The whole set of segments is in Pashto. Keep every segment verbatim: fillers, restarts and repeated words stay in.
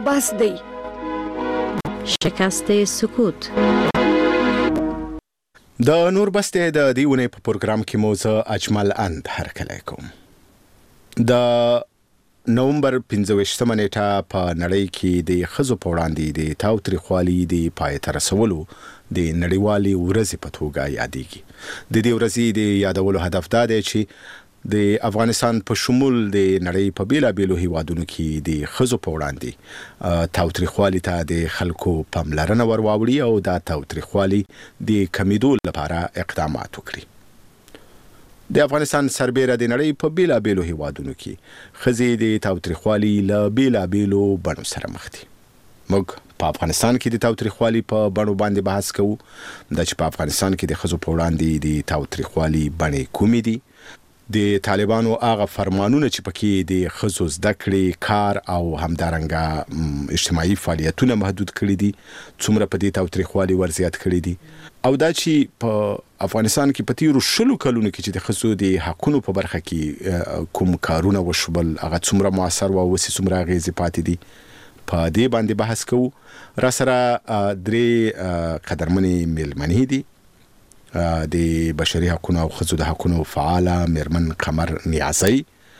بس دی. شکست سکوت. د نور بس دی د دې ونې په پروګرام کې مو زه اجمل اند هرکلی کوم. د نومبر پنځه ویشتمه نیټه په نړۍ کې د ښځو په وړاندې د تاوتریخوالي د پای ته رسولو د نړیوالې ورځې په توګه یادېږي. د دې ورځې د یادولو هدف دا دی چې د افغانستان په شمول د نړۍ په بیلابیلو هیوادونو کې د ښځو په وړاندې تاوتریخوالي ته د خلکو پاملرنه ور واوړي او دا تاوتریخوالي د کمیدو لپاره اقدامات وکړي. د افغانستان سربیره د نړۍ په بیلابیلو هیوادونو کې ښځې د تاوتریخوالي له بیلابیلو بڼو سره مخ دي. موږ په افغانستان کې د تاوتریخوالي په بڼو باندې بحث کوو. دا چې په افغانستان کې د ښځو په وړاندې د تاوتریخوالي بڼې کومې دي، د طالبانو هغه فرمانونه چې پکې د ښځو زده کړې، کار او همدارنګه اجتماعي فعالیتونه محدود کړي دي، څومره په دې تاوتریخوالي ورزیات کړي دي، او دا چې په افغانستان کې په تیرو شلو کلونو کې چې د ښځو د حقونو په برخه کې کوم کارونه وشول هغه څومره مؤثر او اوس څومره اغېزې پاتې دي، په دې باندې بحث کوو. را سره درې قدرمنې میلمنې دي. د بشري حقونو او ښځو د حقونو فعاله میرمن قمر نیازی،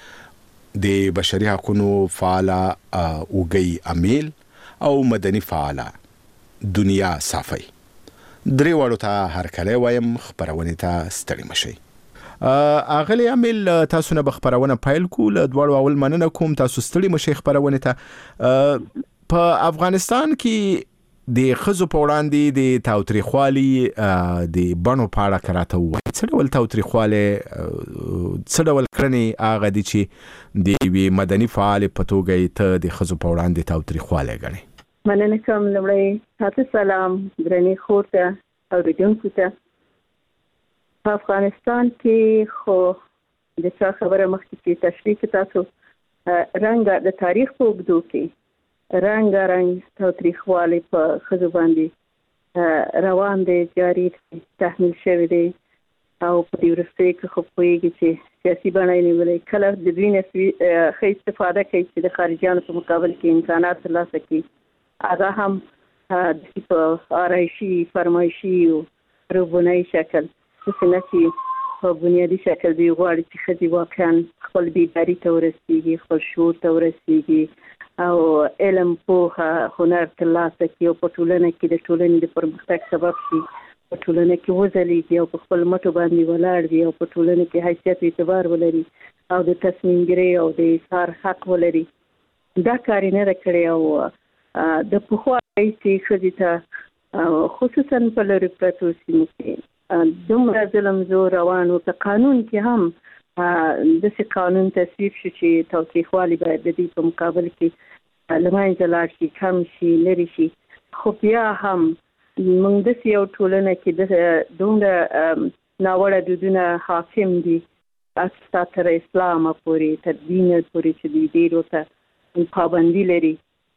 د بشري حقونو فعاله اوږی امیل او مدني فعاله دنیا صافی. درې واړو ته هرکلی وایم. خپرونې ته ستړي مشئ. اغلی امیل، تاسو نه به خپرونه پیل کو. له دواړو اول مننه کوم تاسو ستړي مشئ خپرونې ته. په افغانستان کې د ښځو په وړاندې د تاوتریخوالي د بڼو په اړه که راته ووایي، څه ډول تاوتریخوالی، څه ډول کړنې هغه دي چې د یوې مدني فعالې په توګه یې ته د ښځو په وړاندې تاوتریخوالی ګڼې؟ مننه کوم. لومړی تاسو سلام درنې خور ته اورېدونکو ته. په افغانستان کې خو د چا خبره مخکې چې تشریح تاسو رنګ د تاریخ په اوږدو کې رنګ رنګ تاوتریخوالی په ښځو باندې روان دی، جاري دی، تحمیل شوی دی، او په دې وروستیو کې خو پوهېږي چې سیاسي بڼه یې نیولې. کله د دوی نه ښه استفاده کوي چې د خارجیانو په مقابل کې امکانات ترلاسه کړي. هغه هم د په آرایشي، فرمایشي او روبنایي شکل، داسې نه چې په بنیادي شکل دوی غواړي چې ښځې واقعا خپل بیداري ته ورسېږي، خپل شعور ته ورسېږي او علم، پوهه، هنر ترلاسه کړي او په ټولنه کې د ټولنې د پرمختګ سبب شي، په ټولنه کې وځلیږي او په خپل مټو باندې ولاړ وي او په ټولنه کې حیثیت او اعتبار ولري او د تصمیم ګیرۍ او د اظهار حق ولري. دا کار یې نه ده کړی او د پخوا راهیسې ښځې ته خصوصا په لرې پرتو سیمو کې دومره ظلم زور روان و. په قانون کې هم داسې قانون تصویب شو چې تاوتریخوالی باید د دې په مقابل کې له منځه لاړ شي، کم شي، لرې شي. خو بیا هم موږ داسې یو ټولنه کې دومره ناوړه دودونه حاکم دي، حتی تر اسلامه پورې، تر دینه پورې چې دوی ډېرو ته پابندي لري.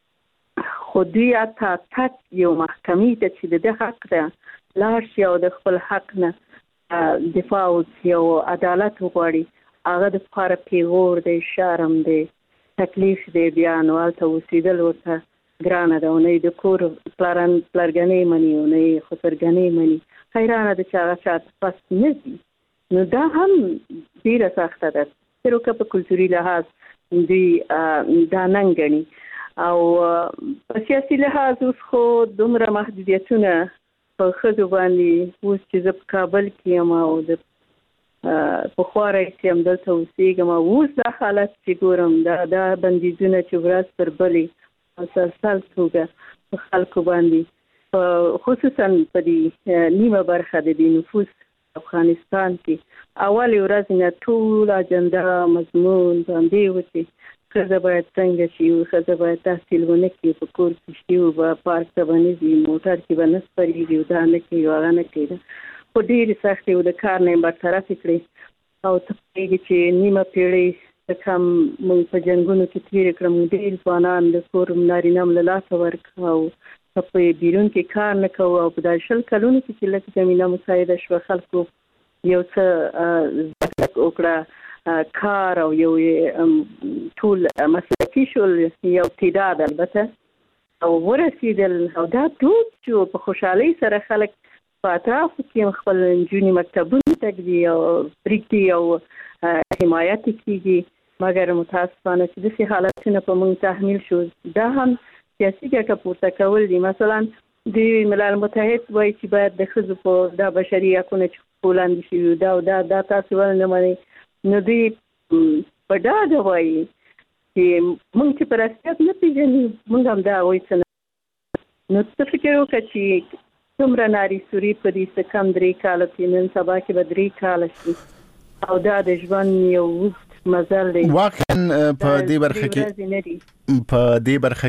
خو دوی حتی تک یو محکمې ته چې د ده حق ده لاړ شي او د خپل حق نه دفاع وکړي او عدالت وغواړي، هغه د پاره پیغور دی، شرم دی، تکلیف دی. بیا نو هلته اوسېدل ورته ګرانه ده. نه یې د کور پلرګنۍ مني او نه یې خسرګنۍ مني. حیرانه ده چې هغه چاته پس نه ځي. نو دا هم ډېره سخته ده. تر که په کلتوري لحاظ دوی دا ننګ ګڼي او په سیاسي لحاظ اوس خو دومره محدودیتونه په ښځو باندې اوس چې زه په کابل کې یم او د پخوا راهیسې همدلته اوسېږم او اوس دا حالت چې ګورم دا دا بندیزونه چې ورځ تر بلې مسلسل توګه په خلکو باندې خصوصا په دې نیمه برخه د دې نفوس افغانستان کې اولې ورځې نه ټول اجنډا مضمون باندې و چې ښځه باید څنګه شي، ښځه باید تحصیل ونه کړي، په کور کې شي او به پارک ته به نه ځي، موټر کې به نه سپرېږي او دا نه کوي او هغه نه کوي. خو ډېرې سختې او د کار نه یې برطرفې کړې او ته پوهېږي چې نیمه پېړۍ څه کم موږ په جنګونو کې تېرې کړه. موږ ډېر ځوانان د کور نارینه م له لاسه ورکړه او په بیرون کې کار نه کوو او په دا شل کلونو کې چې لږ زمینه مساعده شوه خلکو یو څه زده وکړه کار او یو ټول مسلکي شول، یو تعداد البته او ورسېدل او دا دود چې په خوشحالۍ سره خلک په اطرافو کې خپل نجونې مکتبونو ته ځي او پرېږدي او حمایت کېږي، مګر متاسفانه چې داسې حالتونه په موږ تحمیل شو. دا هم سیاسي ګټه پورته کول دي. مثلا د ملل متحد وایي چې باید د ښځو په دا بشري حقونه چې وړاندې شوي دا او دا دا تاسو ولې نه منئ، نو دوی په ډاډه وایي چې موږ چې په رسمیت نه پېژني موږ هم دا هغوی څه نه. نو ته فکر وکړه چې څومره ناري سوري په دې څه کم درې کاله کې، نن سبا کې به درې کاله شي او دا د ژوند یو اوږد مزل دی. واقعا په دې برخه کې په دې برخه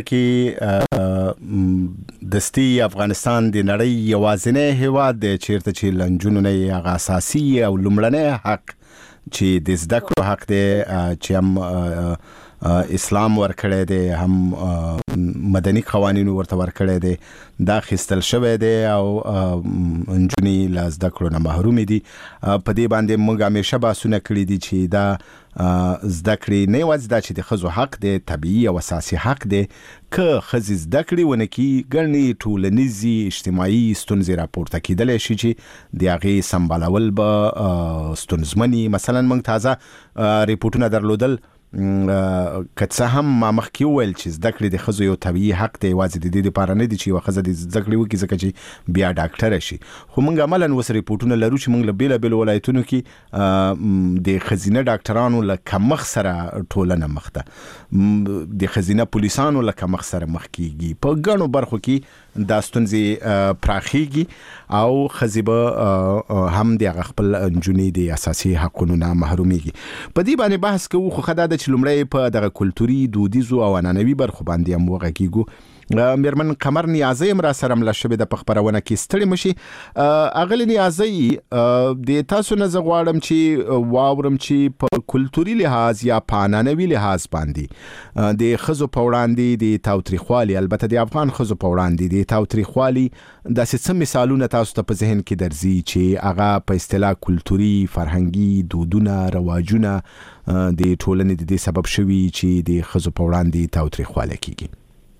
کې دستي افغانستان د نړۍ یوازینی هیواد دی چیرته چې لنجونو نه هغه اساسي او لومړنی حق چې د زده کړو حق دی چې هم اسلام ورکړی دی، هم مدني قوانینو ورته ورکړی دی، دا خیستل شوی دی او نجونې له زده کړو نه محرومې دي. په دې باندې موږ همیشه بحثونه کړي دي چې دا زده کړې نه یوازې دا چې د ښځو حق دی، طبیعي او اساسي حق دی، که ښځې زده کړې ونه کړي ګڼې ټولنیزې اجتماعي ستونزې راپورته کېدلی شي چې د هغې سمبالول به ستونزمن وي. مثلا موږ تازه ریپورټونه درلودل که څه هم ما مخکې وویل چې زده کړې د ښځو یو طبیعي حق دی، یوازې د دې لپاره نه دي چې یوه ښځه د زده کړې وکړي ځکه چې بیا ډاکټره شي. خو موږ عملاً اوس ریپورټونه لرو چې موږ له بېلابېلو ولایتونو کې د ښځینه ډاکټرانو له کمښت سره ټولنه مخ ده، د ښځینه پولیسانو له کمښت سره مخ کېږي. په ګڼو برخو کې دا ستونزې پراخېږي او ښځې به هم د هغه خپل نجونې د اساسي حقونو نه محرومېږي. په دې باندې بحث کوو، خو ښه دا ده چې لومړی په دغه کلتوري دودیزو او عنعنوي برخو باندې هم وغږېږو. میرمن قمر نیازۍ هم را سره مله شوې ده په خپرونه کې. ستړې مشي اغلې نیازۍ، د تاسو نه زه غواړم چې واورم چې په کلتوري لحاظ یا په عنعنوي لحاظ باندې د ښځو په وړاندې د تاوتریخوالي، البته د افغان ښځو په وړاندې د تاوتریخوالي داسې څه مثالونه تاسو ته په ذهن کې درځي چې هغه په اصطلاح کلتوري فرهنګي دودونه رواجونه د ټولنې د دې سبب شوي چې د ښځو په وړاندې تاوتریخوالی کېږي؟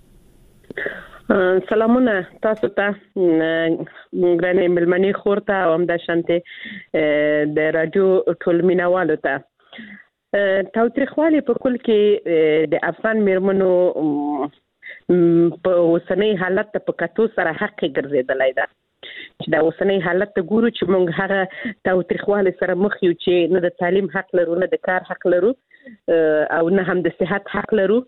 سلامونه تاسو ته ګرانې ملمنې خور ته او همداشانتې د راډیو ټول مینوالو ته. تاوتریخوالی په کل کې د افغان میرمنو په اوسنۍ حالت ته په کتو سره حق ګرځېدلی ده چې دا اوسنۍ حالت ته ګورو چې موږ هغه تاوتریخوالي سره مخ یو چې نه د تعلیم حق لرو، نه د کار حق لرو او نه هم د صحت حق لرو.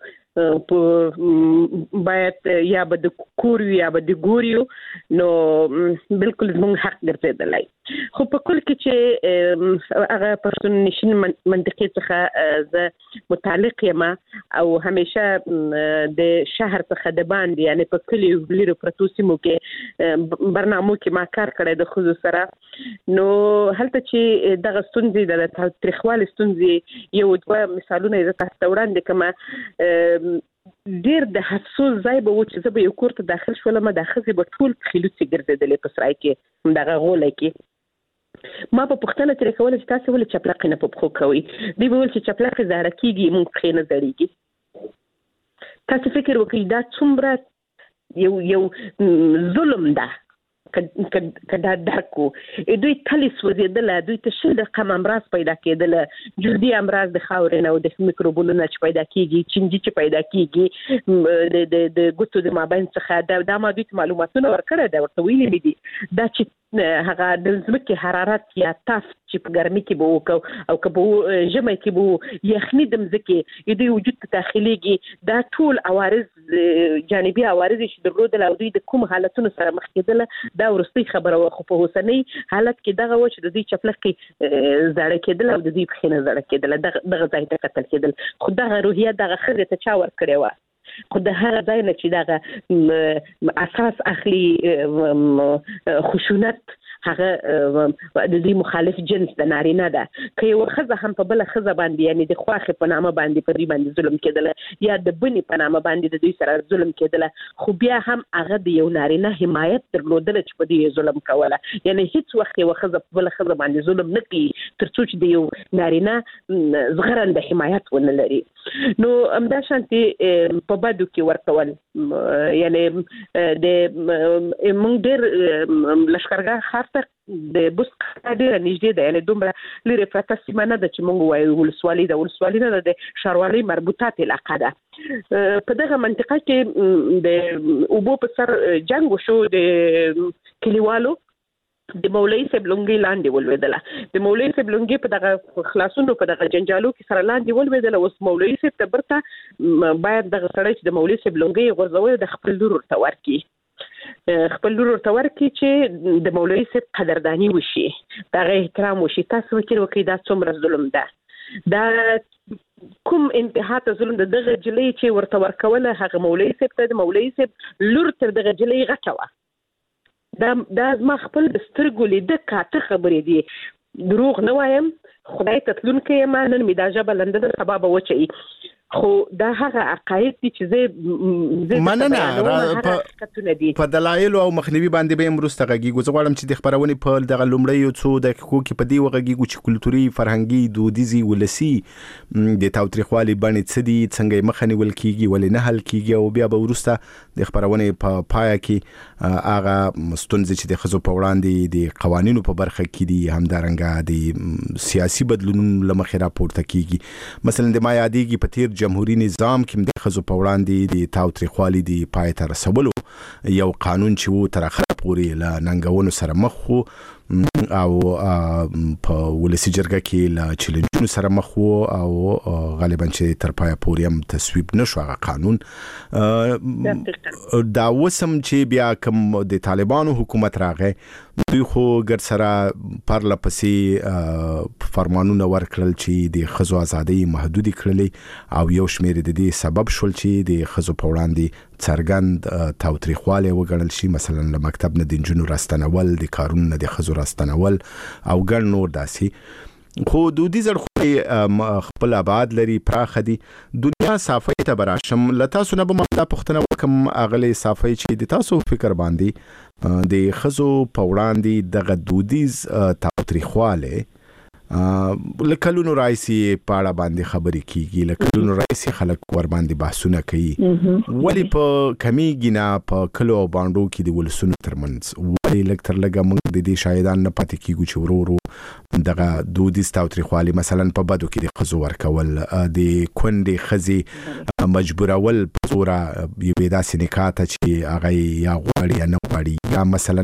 باید یا به د کور یا به د ګور یو، نو بالکل زموږ حق ګرځېدلی. خو په کل کې چې هغه پښتون نشین منطقې څخه زه متعلق یم او همیشه د شهر څخه د باندې یعنی په کلیو لرو پرتو سیمو کې برنامو کې ما کار کړی د ښځو سره، نو هلته چې دغه ستونزې د تاوتریخوالي ستونزې یو دوه مثالونه یې زه تاسو ته وړاندې کړم. ډېر د افسوس ځای به و چې زه به یو کور ته داخل شولم، دا ښځې به ټول پښې لوڅې ګرځېدلې په سرای کې همدغه غولی کې. ما په پوښتنه ترې کوله چې تاسې ولې چپلقې نه په پښو کوئ؟ دوی به ویل چې چپلقې زاړه کېږي، موږ پښې نه زړېږي. تاسې فکر وکړئ دا څومره یو یو ظلم ده که دا درک و. دوی تلې سوځېدله، دوی ته شل رقم امراض پیدا کېدله، جلدي امراض د خاورې نه او د میکروبونو نه چې پیدا کېږي، چینجي چې پیدا کېږي د ګوتو د مابین څخه. دا ما دوی ته معلوماتونه ورکړی ده، ورته ویلي مې دي دا چې هغه د ځمکې حرارت یا تاف چې په ګرمۍ کې به وکړو او که به ژمی کې به یخني د ځمکې دوی وجود ته داخلېږي، دا ټول عوارض جانبي عوارض چې درلودل او دوی د کوم حالتونو سره مخ کېدله دا وروستۍ خبره وه. خو په اوسنۍ حالت کې دغه وه چې د دوی چپلقې زاړه کېدل او د دوی پښې نه زاړه کېدله، دغه ځای ته قتل کېدل. خو دغه روحیه دغه ښځې ته چا ورکړې وه؟ خو د هغه ځای نه چې دغه اساس اخلي خشونت هغه د دې مخالف جنس د نارینه ده که یو خزه هم په بل خزه باندې یعنی د خواخې په نامه باندې په دې باندې ظلم کېدل یا د بني په نامه باندې د دوی سره ظلم کېدل خو بیا هم هغه د یو نارینه حمایت درلودل چې په دې ظلم کوله یعنی هیڅ وخت یو خزه په بل خزه باندې ظلم نه کوي ترڅو چې د یو نارینه زغرن د حمایت ونه لري نو همدا شانتي په بدو کې ورکول یعنی د موږ ډېر لښکرګاه ښار ته د بوس ډېره نږدې ده یعنی دومره لرې پرته سیمه نه ده چې موږ وایو ولسوالي ده ولسوالي نه ده د ښاروالۍ مربوطات علاقه ده په دغه منطقه کې د اوبو په سر جنګ وشو د کلیوالو د مولوي صاحب لونګي لاندې ولوېدله د مولوي صاحب لونګي په دغه خلاصونو په دغه جنجالو کې سره لاندې ولوېدله اوس مولوي صاحب ته برته باید دغه سړی چې د مولوي صاحب لونګي غورځوي د خپل لور ورته ورکړي خپل لور ورته ورکړي چې د مولوي صاحب قدرداني وشي دغه احترام وشي تاسو فکر وکړئ دا څومره ظلم ده دا کوم انتها ته ظلم د دغه جلۍ چې ورته ورکوله هغه مولوي صاحب ته د مولوي صاحب لور تر دغه جلۍ غټه وه دا دا ما خپل د سترګو لیده کاته خبرې دي دروغ نه وایم خدای ته تلونکی یم نن مې دا ژبه لنده ده سبا به وچوي خو دا هغه عقاید دي چې زه مننه په دلایلو او مخنیوي باندې به وروسته غږیږو زه غواړم چې د خبرونې په دغه لومړیو څو دقیقو کې په دې وغږیږو چې کلتوري فرهنګي دودیزي ولسي د تاوتریخوالي بڼې څه دي څنګه یې مخه نیول کیږي ولې نه حل کیږي او بیا به وروسته د خبرونې په پای کې هغه ستونزې چې د ښځو په وړاندې د قوانینو په برخه کې دي همدارنګه د سیاسي بدلونونو له مخې راپورته کیږي مثلا د ما یادېږي په تیر جمهوریت نظام کې د ښځو په وړاندې د تاوتریخوالي د پای ته رسولو یو قانون چې و تر اخره پورې له ننګونو سره مخ وو او په ولسي جرګه کې له چیلنجونو سره مخ وو او غالبا چې تر پای پورې هم تصویب نشو هغه قانون دا وسم چې بیا کوم د طالبانو حکومت راغی دوی خو ګر سره پرله پسې فرمانونه ورکړل چې د ښځو ازادۍ محدودې کړلې او یو شمېر د دې سبب شول چې د ښځو په وړاندې څرګند تاوتریخوالی وګڼل شي مثلا له مکتب نه د نجونو راستنول د کارونو نه د ښځو راستنول او ګڼ نور داسې خو دودیز اړخونه خپل آباد لري پراخه دي دنیا صافۍ ته به راشم له تاسو نه به ما دا پوښتنه وکړم اغلې صافۍ چې د تاسو فکر باندې د ښځو په وړاندې دغه دودیز تاوتریخوالی له کلونو راځي په اړه باندې خبرې کیږي له کلونو راځي خلک ور باندې بحثونه کوي ولی په کمیږي نه په کلو او باندو کې د ولسونو ترمنځ ولی لږ تر لږه موږ د دې شاهدان نه پاتې کیږو چې ورو ورو دغه دودیز تاوتریخوالي مثلا په بدو کې د ښځو ورکول د کونډې ښځې مجبورول په زوره یوې داسې نکاح ته چې هغه یا غواړي یا نه غواړي یا مثلا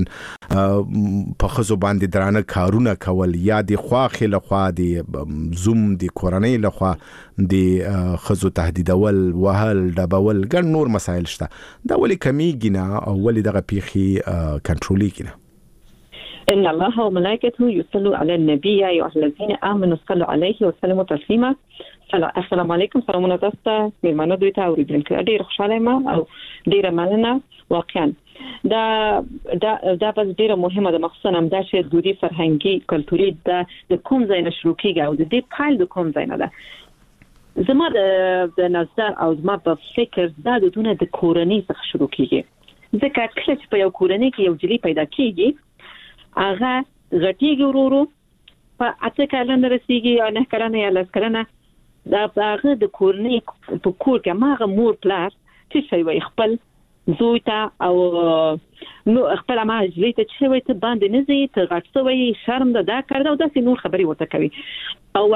په ښځو باندې درانه کارونه کول یا د خواښې لخوا د زوم د کورنۍ لخوا د ښځو تهدیدول وهل ډبول ګڼ نور مسایل شته دا ولې کمیږي نه او ولې دغه پیښې کنټرولېږي نه إن الله وملائكته يصلوا على النبي يا أيها الذين آمنوا صلوا عليه وسلموا تسليما السلام علیکم سلامونه تاسو ته میلمانه دوی ته اوریدونکو ډیر خوشاله یم او ډیره مننه واقعا دا دا دا په ډیره مهمه ده مخصوصا هم دا چې دودي فرهنګي کلتوري د کوم ځای نه شروع کیږي او د دې پایل د کوم ځای نه ده زما د نظر او زما په فکر دا د دونه د کورنۍ څخه شروع کیږي ځکه کله چې په یو کورنۍ کې یو جلی پیدا کیږي هغه غټیږي ورورو په اته کلن رسیږي یا نه کلن یا لس کلن دا هغه د کورنۍ په کور کې ماغه مور پلار چې شي وي خپل زوی ته او نو خپل ما جلی ته چې وي ته باندې نه زی ته غټ سوی شرم ده دا کړه او داسې نور خبري ورته کوي او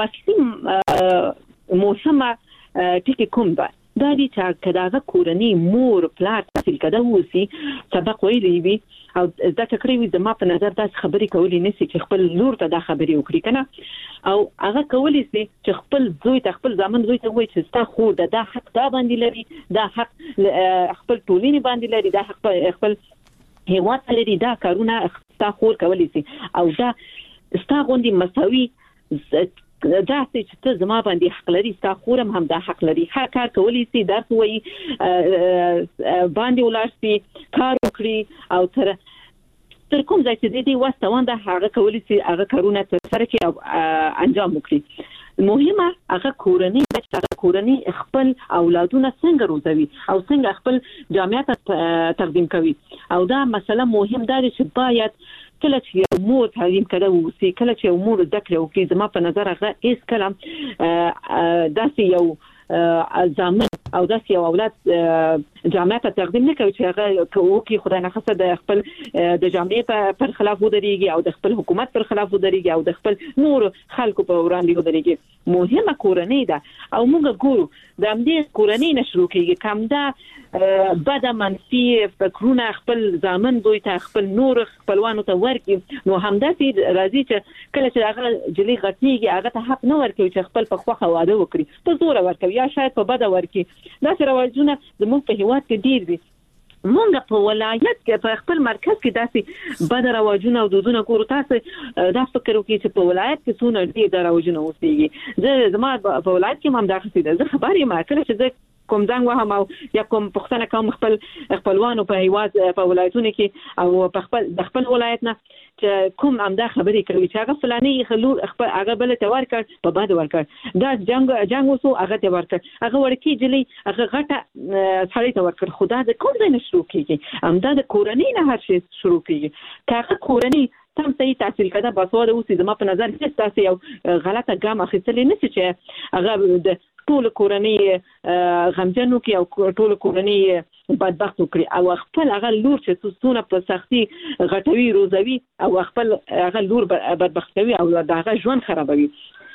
واسي موسمه ټکی کوم ده دا دي چې کداغه کورنۍ مور پلار تحصیل کده وسی سبق ویلی وي او دا تکړه وي د ما په نظر دا خبري کولی نسی چې خپل لور ته دا خبري وکړي کنه او هغه کولی سي چې خپل زوی ته خپل ځامن زوی ته وایي چې ستا خور ده دا حق دا باندې لري دا حق خپل ټولنې باندې لري دا حق خپل هیواد لري دا کارونه ستا خور کولی سي او دا ستا غوندي مساوي دا چې ته زما باندې حق لري ستا خورم هم دا حق لري هر کار کولی سي درس وایي باندې ولار سي کار وکړي او تر تر کوم ځای چې دې واستوند هغه کولی چې هغه کارونه ترسره کړي او انجام وکړي. مهمه هغه کورنۍ د هغه کورنۍ خپل اولادونه څنګه روزوي او څنګه خپل جامعات تقدیم کوي. او دا مسله مهم ده چې باید کله چې یو مور تعلیم کړو وسی کله چې یو مور ذکر وکړي زما په نظر هغه هیڅ کلام داسې یو ځامن او داسې یو اولاد جامعات تقدیم نه کوي چې هغه کوي خدای نه خاصه د خپل د جامعې پر خلاف ودرېږي او د خپل حکومت پر خلاف ودرېږي او د خپل نور خلکو په وړاندې ودرېږي. مهمه کورنۍ ده او موږ ګورو د همدې کورنۍ نه شروع کېږي. کوم دا بد منفي فکرونه خپل ځامن دوی ته خپل نور خپلوانو ته ورکړي نو همداسې راځي چې کله چې هغه جلي غټېږي هغه ته حق نه ورکوي چې خپل په خوښه واده وکړي په زور ورکوي یا شاید په بده ورکړي. داسې رواجونه زموږ په هېواد کې ډېر دي. مونږ په ولایت کې په خپل مرکز کې داسې بد رواجونه او دودونه ګورو. تاسو دا فکر وکړئ چې په ولایت کې څونه ډېر رواجونه اوسېږي. زه زما په ولایت کې هم دا خسي ده. زه خبر یم کله چې زه کوم ځنګ وهم او یا کوم پښتنه کوم خپل خپلوانو په هیواد په ولایتونو کې او په خپل د خپل ولایت نه چې کوم امدا خبرې کوي چې هغه فلاني خلور خپل هغه بل ته ورکړ په باد ورکړ دا جنگ جنگ وسو هغه ته ورکړ هغه ورکی جلی هغه غټه سړی ته ورکړ. خدا د کوم ځای نه شروع کیږي امدا د کورنۍ نه هر شي شروع کیږي. کاغه کورنۍ تم صحیح تحصیل کړه باسواده اوسې زما په نظر هیڅ تاسو یو غلطه ګام اخیستلې نه چې هغه د ټول کورنۍ غمجنو کې او ټول کورنۍ بدبخت وکړي او خپل هغه لور چې څونه په سختي غټوي روزوي او خپل هغه لور بدبخت کوي او دغه ژوند خرابوي.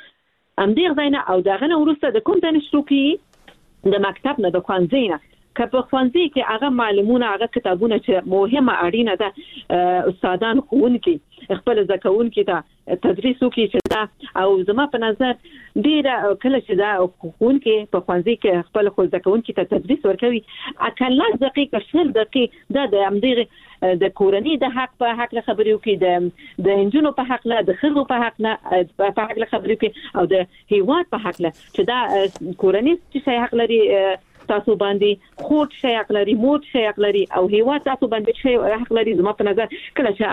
ام دې غوښنه او دغه نه ورسته د کوم ځای شروع کیږي د مکتب نه د ښوونځي نه که په ښوونځي کې هغه معلومونه هغه کتابونه چې مهمه اړینه ده استادان ښوونکي خپل زکونکي ته تدریس وکړي چې دا او زما په نظر ډیره کله چې دا ښوونکي په ښوونځي کې خپل خو زکونکي ته تدریس ورکوي اکل دقیقه شل دقیقه دا د امدغه د کورنۍ د حق په حق خبرې وکړي د د انجونو په حق له د خلکو په حق نه په حق خبرې وکړي او د هیواد په حق له چې دا کورنۍ چې حق لري تاسو باندې خود شي حق لري موت شي حق لري او هیواد تاسو باندې شي حق لري. زما په نظر کله چې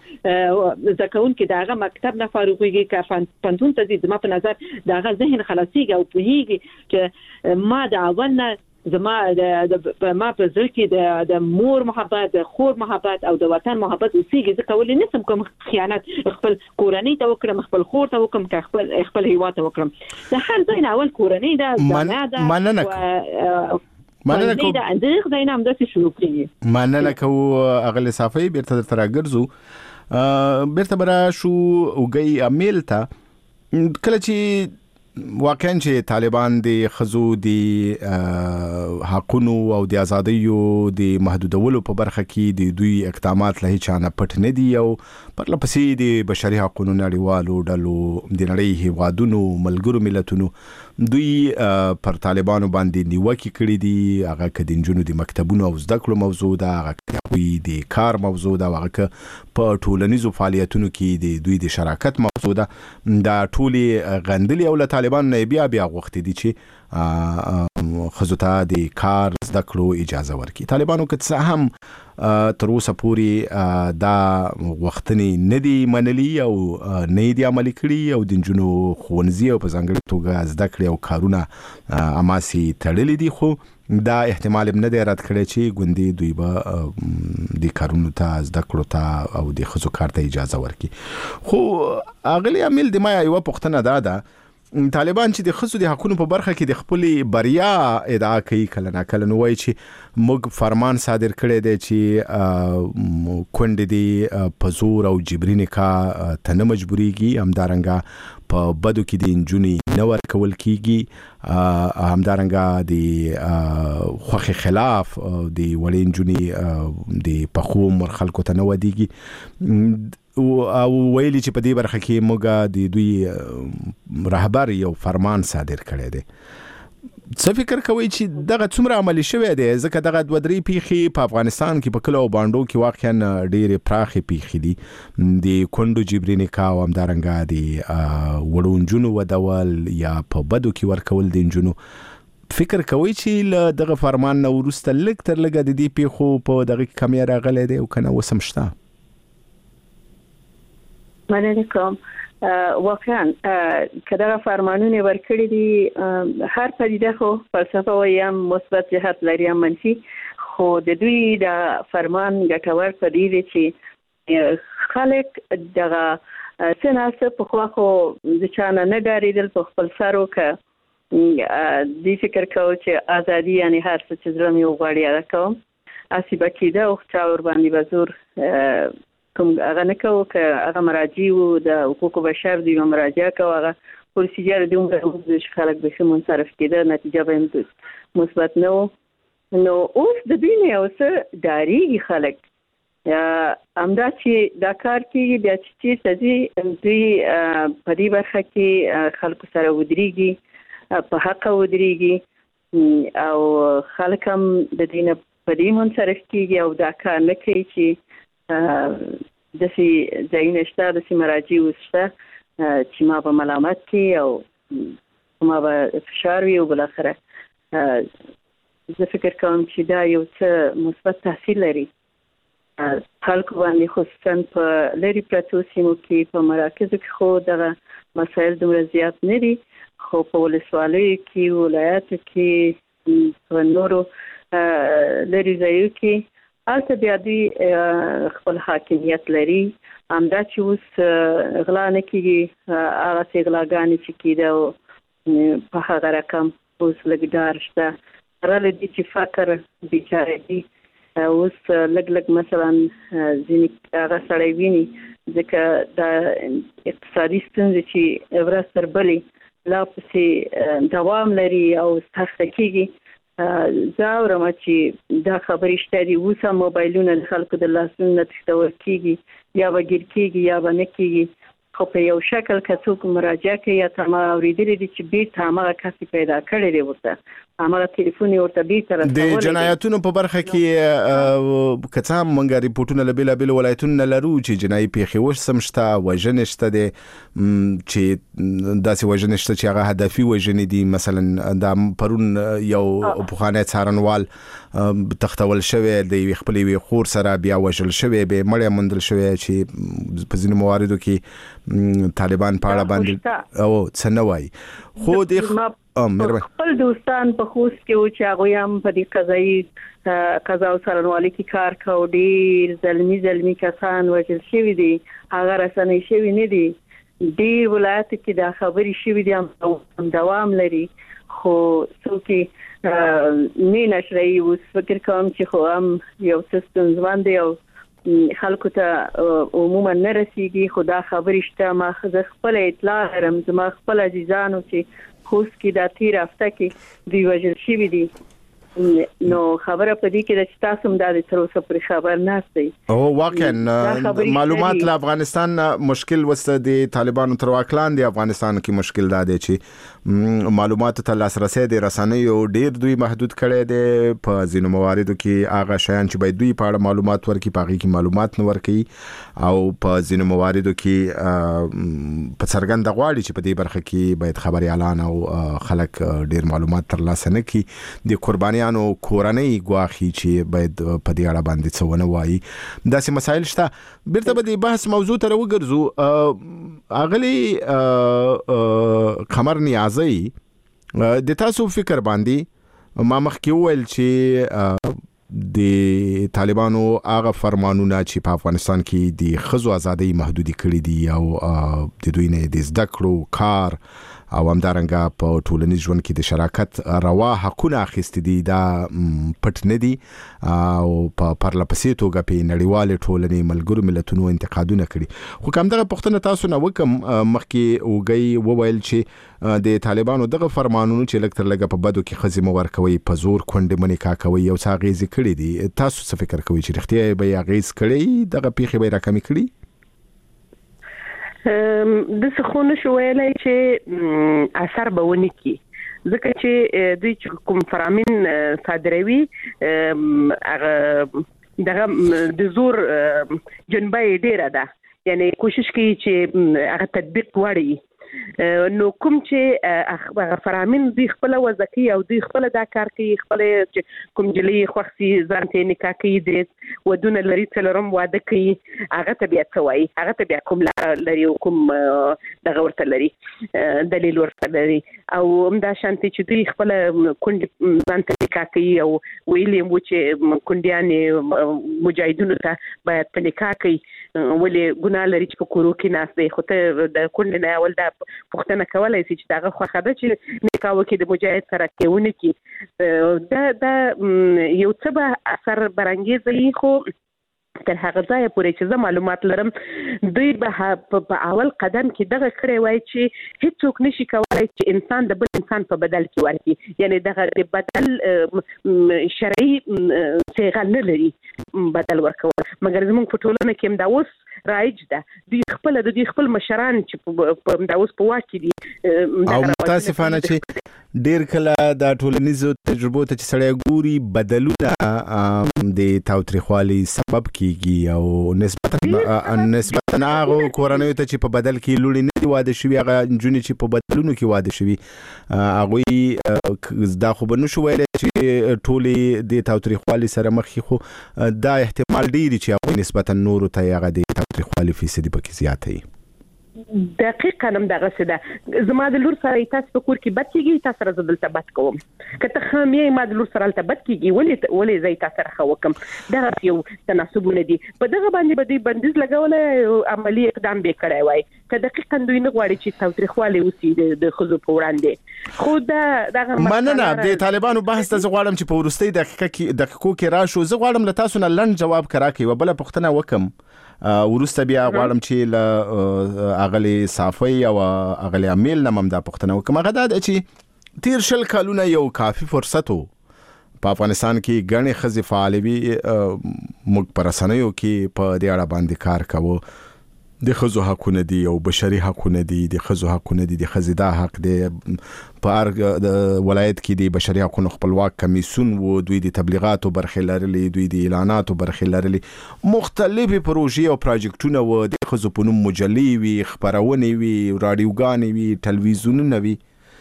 هغه زکون کې داغه مکتب نه فارغيږي که پنځون ته زما په نظر داغه ذهن خلاصيږي او پوهیږي چې ما د اول نه زما د ما په ځل کې د د مور محبت د خور محبت او د وطن محبت اوسېږي. ځکه ولې نسم کوم خیانت خپل کورنۍ ته وکړم خپل خور ته وکړم که خپل خپل هیواد ته وکړم. د هر ځای نه اول کورنۍ ده ځانه ده مننه مننه کوم دا اندغه ځای نه هم د شروع کیږي. مننه کوم اغل صافي بیرته تر راګرځو بیرته برا شو وګي امیل ته کله چې واقعا چې طالبان د خزو د حقونو او د ازادیو د محدودولو په برخه کې د دوی اقدامات له چانه پټ نه دي او پر لپسې د بشري حقوقو نړیوالو ډلو د نړۍ هیوادونو ملګرو ملتونو دوی پر طالبانو باندې نیوکه کړې دي. هغه کدینجونو د مکتبونو او زده کړو موضوع ده هغه کوي د کار موضوع ده هغه په ټولنیزو فعالیتونو کې د دوی د شراکت موضوع ده. دا ټولي غندلي او له طالبان نه بیا بیا وخت دي چې خزو ته د کار زده کړو اجازه ورکړي. طالبانو که څه هم تر اوسه پورې دا وختنی ندي منلي او نه دي عملي کړي او د جنونو ښوونځي او په ځانګړي توګه زده کړې او کارونه اماسي تړلې دي خو دا احتمال نه دی رد کړی چې ګوندې دوی به د کارونو ته زده کړو ته او د خزو کار ته اجازه ورکړي. خو اغلی عامل د ما یو پوښتنه دا ده طالبان چې د خصو د حقوقو په برخه کې د خپل بریا ادعا کوي کله نه کله نو وایي چې موږ فرمان صادر کړی دی چې کونډې دی په زور او جبري نکاح ته نه مجبورېږي همدارنګه په بدو کې د انجونې نه ورکول کیږي همدارنګه د خوښې خلاف د وړې انجونې د پخو عمر خلکو ته نه ودیږي او ویلي چې په دې برخه کې موږ د دوی رهبر یو فرمان صادر کړی دی. څه فکر کوي چې دغه څومره عملي شوی دی ځکه دغه دوه درې پیښې په افغانستان کې په کلو او بانډو کې واقعا ډېرې پراخې پیښې دي د کونډو جبري نکاح او همدارنګه د وړو نجونو ودول یا په بدو کې ورکول د نجونو. فکر کوي چې له دغه فرمان نه وروسته لږ تر لږه د دې پیښو په دغه کې کمی راغلی دی او که نه اوس هم شته؟ مننه کوم. واقعا کله فرمانونه ورکړي دي هر پدیده خو فلسفه وایم مثبت جهت لري هم منفي، خو د دوی د فرمان ګټور پدیده چې خلک دغه څنګه په خو خو د چانه نه ډاریدل په خپل سر وکړه دې فکر کوي چې ازادي یعنی هر څه چې زړه مې وغواړي هغه کوم، اسی بکیده او چا ور باندې بزور کوم هغه نه کوو که هغه مراجع وو د حقوقو بشر دی مراجعه کوو هغه پروسیجر دی موږ چې خلک به څه منصرف کېده نتیجه به مثبت نه وو. نو اوس د دې نه اوس داریږي خلک همدا چې دا کار کېږي بیا چې سزي دوی په دې برخه کې خلکو سره ودرېږي په حق ودرېږي او خلک هم د دې نه په دې منصرف کېږي او دا کار نه کوي چې داسې ځایونه شته داسې مراجع وشته چې ما به ملامت کړي او ما به فشار وي او بالاخره زه فکر کوم چې دا یو څه مثبت تاثیر لري خلکو باندې، خصوصا په لرې پرتو سیمو کې په مراکزو کې خو دغه مسایل دومره زیات نه دي، خو په ولسوالیو کې ولایاتو کې په نورو لرې ځایو کې هلته بیا دوی خپل حاکمیت لري. همدا چې اوس غلا نه کېږي هغه څه غلاګانې چې کېده په هغه رقم اوس لږ ډار شته رله دي چې فقر بیچاره دي اوس لږ لږ مثلا ځینې هغه سړی ویني ځکه دا اقتصادي ستونزې چې ورځ تر بلې لا پسې دوام لري او سخته کېږي. زه اورم چې دا خبرې شته دي اوس هم موبایلونه د خلکو د لاسونو نه تښتول کېږي یا به ګیر کېږي یا به نه کېږي، خو په یو شکل که څوک مراجعه کوي یا ته ما اورېدلي دي چې بیرته همغه کس پیدا کړی دی ورته همغه تلیفون یې ورته بیرته رسولی د جنایتونو په برخه کې که څه هم موږ ریپورټونه له بېلابېلو ولایتونو نه لرو چې جنایي پیښې اوس هم شته، وژنې شته دی چې داسې وژنې شته چې هغه هدفي وژنې دي. مثلا دا پرون یو پخوانی څارنوال تختول شوی د یوې خپلې یوې خور سره بیا وژل شوی بیا مړی موندل شوی چې په ځینو مواردو کې طالبان په اړه باندې او څه نه وایي. خو د خپل دوستان په خوست کې و چې هغوی هم په دې قضایي قضا او څارنوالۍ کې کار کوي، ډېر ظلمي ظلمي کسان وژل شوي دي، هغه رسنۍ شوي نه دي، ډېر ولایتو کې دا خبرې شوي دي هم دوام لري، خو څوک نه نشري. اوس فکر کوم چې خو هم یو څه ستونزمن دی او خلکو ته عموما نه رسیږي، خو دا خبرې شته. ما خپل اطلاع لرم زما خپل عزیزانو چې خوست کې دا تیر هفته کې دوی وژل شوي دي، نو خبره په دې کې چې تاسو هم دا د تر اوسه پرې خبر نه یاست. او واقعا معلومات له افغانستان مشکل وسته د طالبانو تر واک لاندې افغانستان کې مشکل دا دی چې معلومات ته لاسرسي د رسنیو ډیر دوی محدود کړي دي. په ځینو مواردو کې هغه شیان چې باید دوی په اړه معلومات ورکړي په هغه کې معلومات نه ورکړي او په ځینو مواردو کې په څرګنده غواړي چې په دې برخه کې باید خبري اعلان او خلک ډیر معلومات ترلاسه نه کړي. د قرباني نو کورنۍ غواخي چې باید په دې اړه باندې څه ونه وایي. داسې مسایل شته. بیرته به د بحث موضوع ته وګرځو. اغلی قمر نیازی د تاسو فکر باندې ما مخکې وویل چې د طالبانو هغه فرمانونه چې په افغانستان کې د ښځو ازادۍ محدودي کړي دي او د دوی نه د زده کړو کار او همدارنګه په ټولنیز ژوند کې د شراکت روا حقونه اخیستي دي دا پټ نه دي او په پرله پسې توګه په نړیوالې ټولنې ملګرو ملتونو انتقادونه کړي. خو کوم دغه پوښتنه تاسو نه وکم مخکې وګي وویل چې د طالبانو دغه فرمانونو چې لږ تر لږه په بدو کې ښځې مه ورکوئ په زور کونډې مه نکاح کوئ یو څه اغېزې کړي دي. تاسو څه فکر کوئ چې رښتیا به یې اغېز کړی دغه پیښې به یې راکمې کړي؟ د څه خو نشو ویلی چې اثر به ونه کړي ځکه چې دوی چې کوم فرامین صادروي هغه دغه د زور جنبه یې ډېره ده، یعنی کوشش کوي چې هغه تطبیق وړي نو کوم چې هغه فرامین دوی خپل وزکي او دوی خپل دا کار کوي خپل کوم جلې خوښي ځان ته نکاح کوي درې ودونه لري څلورم واده کوي هغه ته بیا څه وایي هغه ته بیا کوم لري کوم دغه ورته لري دلیل ورته لري او همدا شانتي چې دوی خپل کونډې ځان ته نکاح کوي او ویلي مو چې کونډیانې مجاهدینو ته باید په نکاح کوي ولې ګناه لري چې په کورو کې ناست دی خو ته د کونډې نه اول دا پوښتنه کولای شي چې دغه خوښه ده چې نکاح وکړي د مجاهد سره کېونه کې دا دا یو څه به اثر برانګیز وي خو تر هغه ځای پورې چې زه معلومات لرم دوی به په اول قدم کې دغه کړی وای چې هیڅوک نشي کولای چې انسان د بل انسان په بدل کې ورکړي یعنی دغه د بدل شرعي صيغه نه لري بدل ورکول مګر زموږ په ټولنه کې هم دا اوس رایج ده دوی خپل د دوی خپل مشران چې په دا اوس په واک کې دي او متاسفانه چې ډیر کله د ټولنیزو تجربو ته چې سړی ګوري بدلونه د تاوتریخوالي سبب کیږي او نسبتا نسبتا هغه کورنۍ ته چې په بدل کې لوري نه دی واده شوی هغه جونې چې په بدلونو کې واده شوی هغه دا خو به نشو ویل چې ټولې د تاوتریخوالي سره مخ خو دا احتمال ډیر چې هغه نسبتا نورو ته هغه د تاوتریخوالي فیصدي پکې زیاته وي دقیقاً هم دغه څه ده زما د لور سره تاسو په کور کې بد کېږي تاسو سره زه دلته بد کوم که ته ښه مې ما د لور سره هلته بد کېږي ولې ولې زه یې تا سره ښه وکړم دغه یو تناسبونه دي په دغه باندې به دوی بندیز لګولی عملي اقدام به یې کړی وای که دقیقاً دوی نه غواړي چې تاوتریخوالی وسي د ښځو په وړاندې خو دا دغه مننه د طالبانو بحث ته زه غواړم چې په وروستۍ دقیقه کې دقیقو کې راشو زه غواړم له تاسو نه لنډ جواب که راکړئ یوه بله پوښتنه وکړم ورسته بیا غواړم چې له اغلی صافی او اغلی امیل نه هم دا پوښتنه وکړم هغه دا ده چې تیر شل کالونه یو کافي فرصت و په افغانستان کې ګڼې ښځې فعالې وي موږ په رسنیو کې په دې اړه باندې کار کوو د ښځو حقونه دي او بشري حقونه دي د ښځو حقونه دي د ښځې دا حق دی په هر ولایت کې د بشري حقونو خپلواک کمیسیون و دوی د تبلیغاتو برخې لرلې دوی د اعلاناتو برخې لرلې مختلفې پروژې او پراجیکټونه و د ښځو په نوم مجلې وي خپرونې وي راډیوګانې وي ټلویزیونونه وي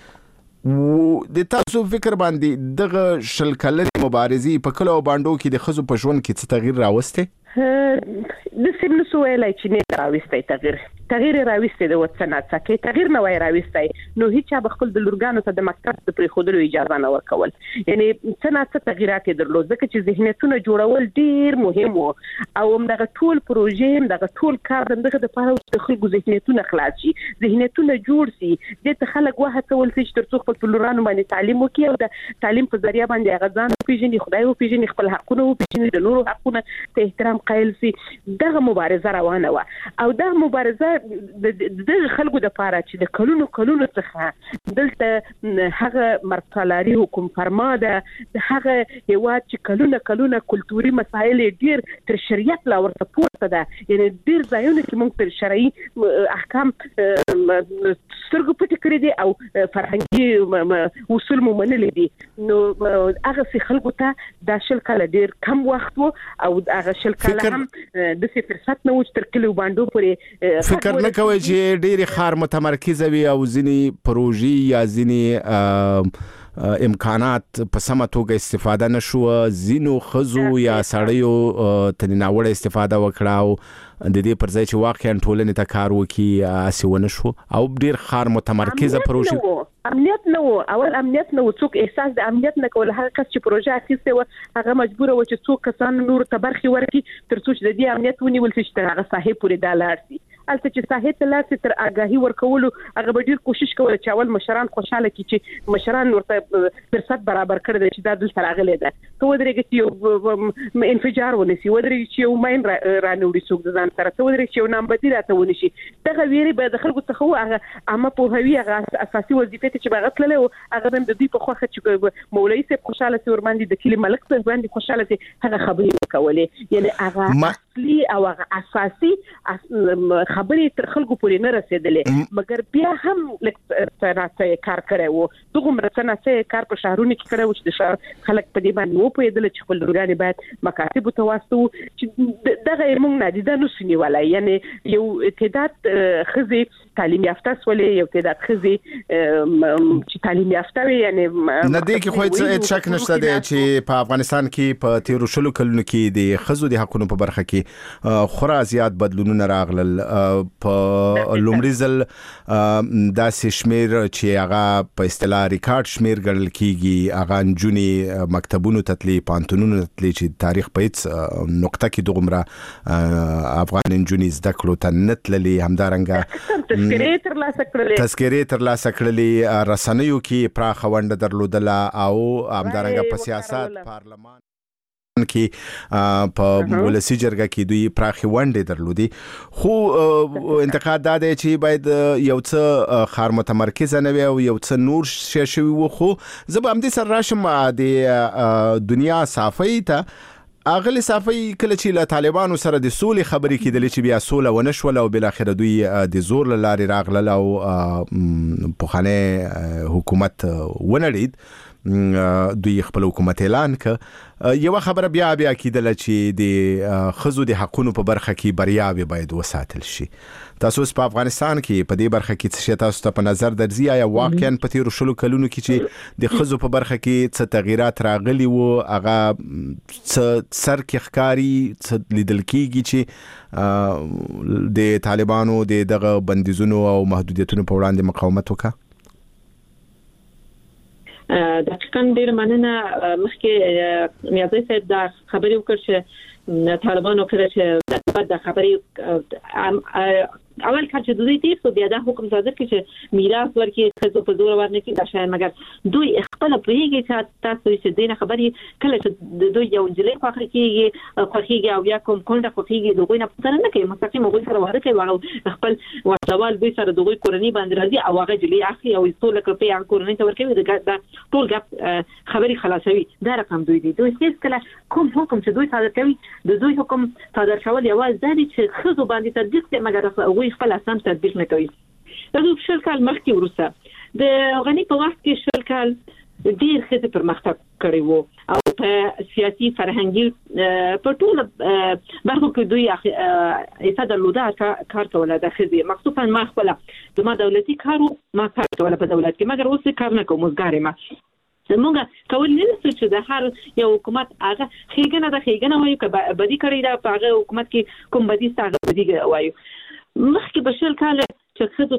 د تاسو فکر باندې دغه شل کلنې مبارزې په کلو بانډو کې د ښځو په ژوند کې څه تغییر راوستی د سیم نسو ویلای چې نه راوستي تغییر تغییر راوستي د وڅنات څخه تغییر نه وای راوستي نو هیڅ به خپل د لورګانو ته د مکتب د پری خودلو اجازه نه ورکول یعنی څنګه څه تغیرات درلود ځکه چې ذهنیتونه جوړول ډیر مهم وو او همدغه ټول پروژې همدغه ټول کار دغه د پاره د خلکو ذهنیتونه خلاص شي ذهنیتونه جوړ شي د ته خلک واه ته ول چې تر څو خپل لورانو باندې تعلیم وکړي او د تعلیم په ذریعہ باندې غزان پیژني خدای او پیژني خپل حقونه او پیژني د نورو حقونه ته احترام قائل سي دغه مبارزه روانه و او دغه مبارزه د خلکو د پاره چې د کلونو کلونو څخه دلته هغه مرسالاري حکم فرما ده هغه یو چې کلونه کلونه کلتوري مسایل ډیر تر شریعت لا ورته پورته ده یعنی ډیر ځایونه کې موږ تر شرعي احکام سترګو پټ کړی دي او فرهنګي اصول مو منلي دي نو هغه سي خلکو ته د شل کال ډیر کم وخت وو او هغه شل کال هم د څه فرصت نه و چې تر کلو باندې پورې فکر نه کوي چې ډېری خار متمرکزه وي او ځینې پروژې یا ځینې امکانات په سمه توګه استفاده نشو ځینو ښځو یا سړیو ترې ناوړه استفاده وکړه او د دې پر ځای چې واقعا ټولنې ته کار وکړي هسې ونه شو او ډېر خار متمرکزه پروژې امنیت نه و اول امنیت نه و څوک احساس د امنیت نه کول هغه کس چې پروژه اخیسته و هغه مجبور و چې څوک کسان نور ته برخي ورکړي تر څو چې د دې امنیت ونیول شي چې هغه صاحب پورې د لارسي البته چې صاحب ته لارسي تر آگاهي ورکولو هغه به ډیر کوشش کوي چې اول مشران خوشاله کړي چې مشران ورته فرصت برابر کړي چې دا دلته راغلي ده ته ودرېږي چې انفجار ونیسي ودرېږي چې یو ماین رانوړي څوک د ځان سره ته ودرېږي چې یو نامبدي راته ونیسي دغه ویری به د خلکو څخه هغه عامه پوهوي هغه اساسي وظیفه چې باغ تللی و هغه هم د دوی په خوښه چې مولوي صاحب خوشاله سي ور باندې د کلي ملک صاحب باندې خوشاله سي هغه خبرې وکولې یعنی هغه اصلي او اساسي خبرې تر خلکو پورې نه رسیدلې مګر بیا هم لکه کار کړی وو دغه مرسته چې کار په شهرونو کې کړو چې د خلک په دې باندې وو پېدل چې خپل لورګانې باید مکاتب ته واسطو چې دغه موږ نه دي د نو سنیولای یعنی یو تعداد خزي تعلیم یافته سولې یو تعداد خزي چې تعلیم یافته وي یعنی نه دي کې خو هیڅ شک نشته دی چې په افغانستان کې په تیر شلو کلونو کې د خزو د حقونو په برخه کې خورا زیات بدلونونه راغلل په لومړي ځل داسې شمیر چې هغه په اصطلاح ریکارډ شمیر ګڼل کیږي هغه نجونی مکتبونو تتلی پانتونونو تتلی چې تاریخ په هیڅ نقطه کې دغمره افغان نجونی زده کړو ته نتللی همدارنګه تذکرې تر لاسه کړلې تذکرې تر لاسه کړلې رسنیو کې پراخه ونډه درلودله او همدارنګه په سیاست پارلمان کې په ولسی جرګه کې دوی پراخي ونډه درلودي خو انتقاد دا دی چې باید یو څه خار متمرکز نه وي او یو څه نور شي شوی و خو زه به هم دې سره راشم د دنیا صافي ته اغلی صافي کله چې له طالبانو سره د سولې خبرې کېدلې چې بیا سوله ونه شول او بل اخر دوی د زور لارې راغلل او پخانه حکومت ونړید دوی خپل حکومت اعلان ک یو خبره بیا بیا کېدله چې د خزو د حقونو په برخه کې بریاوي باید وساتل شي تاسو په افغانستان کې په دې برخه کې څه تاسو ته په نظر درځي یا واقعا په تیر شلو کلونو کې چې د خزو په برخه کې څه تغیرات راغلي وو هغه څه سر کې ښکاری څه لیدل کېږي چې د طالبانو د دغه بندیزونو او محدودیتونو په وړاندې مقاومت وکړي دقیقاً ډیر مننه مخکې نیازي صاحب دا خبرې وکړ چې طالبانو کړه چې د خبرې اول کار چې دوی تیر سو بیا دا حکم صادر کړي چې میراث ورکړي خزو په زور ورنه کې دا شاید مګر دوی خپل پریږي چې تاسو چې دینه خبرې کله چې دوی یو جلې خوخه کېږي خوخيږي او یا کوم کونډه خوخيږي دوی نه پوښتنه نه کوي مستقیم موږ سره واره کوي او خپل وسوال دوی سره دوی کورنۍ باندې راځي او هغه جلې اخلي او ټول کړي هغه کورنۍ ته ورکوي دا ټول خبرې خلاصوي دا رقم دوی دي دوی هیڅ کله کوم حکم چې دوی صادر کوي د دوی حکم صادر شول یوازې دا دي چې خزو باندې تطبیق کوي مګر خپل اساس تطبیق نه کوي دا د شل کال مخکې ورسره د غنی په وخت کې شل کال ډیر ښه پرمختګ کړی وو او په سیاسي فرهنګي په ټول برخو کې دوی ایسا درلوده کار کوله د خزي مخصوصا ما خپل د ما دولتي کارو ما کار کوله په دولت کې مګر اوس کار نه کوم زګارې ما زموږ کول نه چې د هر یو حکومت هغه خېګنه د خېګنه وایي چې بدی کړی دا په هغه حکومت کې کوم بدی ستاسو بدی وایي مخکې بشل کال چې خزو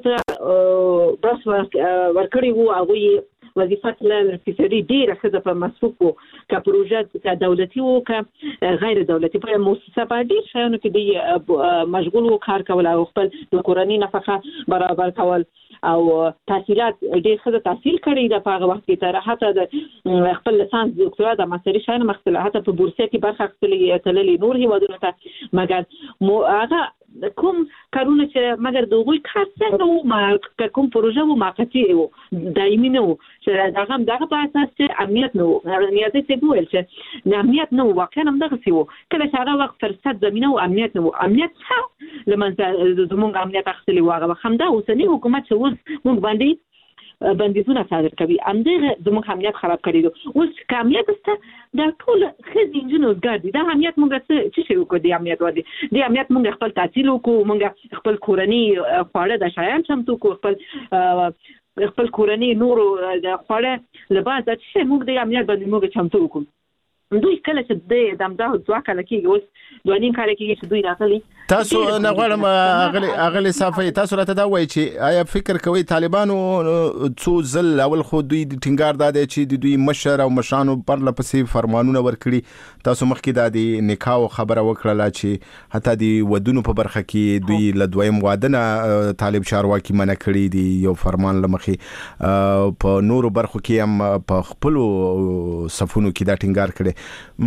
ته بس ورکړی وو هغه وظیفه له فیصدي ډیره خزه په مسوق وو کا پروژه دولتي وو کا غیر دولتي په مؤسسه باندې شایانو کې دی مشغول وو کار کول او خپل د کورنۍ نفقه برابر کول او تحصیلات ډیر خزه تحصیل کړی د هغه وخت کې تر حتی د خپل لسانس دکتورا د ماستری شاین مختلفه حتی په بورسه کې برخه اخیستلې تللې نور هیوادونو ته مګر مو هغه کوم کارونه چې مګر دوی کار څنګه وو ما کوم پروژه وو موقتی وو دایمي نه وو چې دغه دغه په اساس چې امنیت نه وو نیازي څه ویل چې امنیت نه وو واقعا هم دغه سی وو کله چې هغه وخت فرصت زمينه او امنیت نه وو امنیت څه لمنځه زموږ امنیت اخلي واغه همدا اوسنی حکومت چې اوس موږ باندې بندیزونه صادر کوي امدغه زموږ امنیت خراب کړی دي اوس کامیاب است دا ټول خزي انجنونو ګرځي دا امنیت موږ څه شي وکړو د امنیت ودی د امنیت موږ خپل تحصیل وکړو موږ خپل کورنۍ خواړه د شایان چمتو کو خپل خپل کورنۍ نور د خواړه لباس د څه موږ د امنیت باندې موږ چمتو وکړو دوی کله چې د دمدا ځوا کله کې اوس دوی کال کې چې دوی راغلي تاسو نه غواړم اغلی اغلی صافي تاسو راته دا وایي چې آیا فکر کوي طالبانو څو ځل اول خو دوی د ټینګار داده چې د دوی مشر او مشانو پر لپسې فرمانونه ورکړي تاسو مخکې د دې نکاح خبره وکړه چې حتی د ودونو په برخه کې دوی له دویم واده نه طالب چارواکي منع کړي دي یو فرمان لمخې په نورو برخو کې هم په خپل صفونو کې دا ټینګار کړي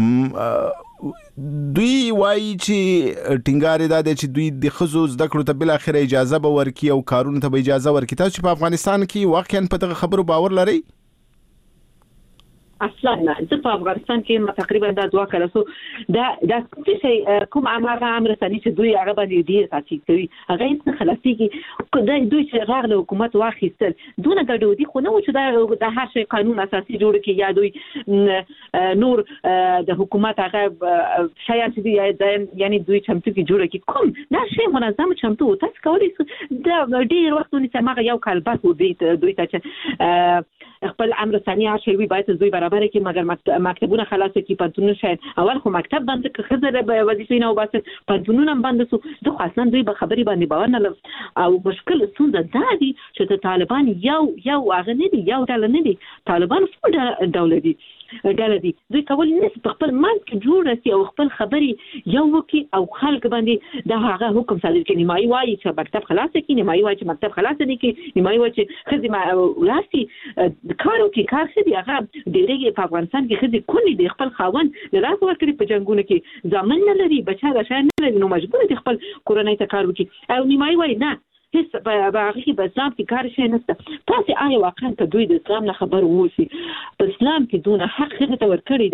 دوی وایي چې ټینګار دا دی چې دوی د خزو زده کړو ته بل اخر اجازه به ورکړي او کارونه ته به اجازه ورکړي تاسو په افغانستان کې واقعا په دغه خبرو باور لرئ اصلا نه. زه په افغانستان کې ما تقریبا دا دوه کاله سو دا دا څه کوم عمره امر سني چې دوی هغه باندې ډیر تاسیس کوي هغه هیڅ خلاصيږي دا دوی چې راغله حکومت واخیستل دونه ګډوډي خو نه و چې دا د هر شي قانون اساسي جوړ کړي یا دوی نور د حکومت هغه شایان چې دی یعنی دوی چمتو کې جوړ کړي کوم دا شی منظم چمتو تاسو کولی دا ډیر وختونه سمغه یو کال بس دوی دوی ته خپل امر ثاني عشر وی باید دوی برابر کې مګر مکتبونه خلاص کی پنځونه شاید اول خو مکتب باندې که خزر وظیفې نه وباسه پنځونه باندې سو د خاصن دوی به خبري باندې باور نه او مشکل څنګه دا دي چې د طالبان یو یو هغه نه دي یو ډول نه دي طالبان څو ډول دي ډول دي دوی کول نه خپل مان کې جوړ شي او خپل خبري یو وکي او خلک باندې دا هغه حکم صادر کړي نیمایي وایي چې مکتب خلاص کړي نیمایي وایي چې مکتب خلاص نه کړي نیمایي وایي چې خدي ولاسي کارو کې کار شي هغه ډېرې په افغانستان کې خدي کلی د خپل خاون له لاس ورکړي په جنگونو کې ځامن نه لري بچا راشه نه لري نو مجبور دي خپل کورنۍ ته کار وکړي او نیمایي وایي نه هیڅ په هغه کې په اسلام کې کار شي نشته تاسو آیا واقعا ته دوی د اسلام نه خبر ووسی په اسلام کې دونه حق هغه ته ورکړی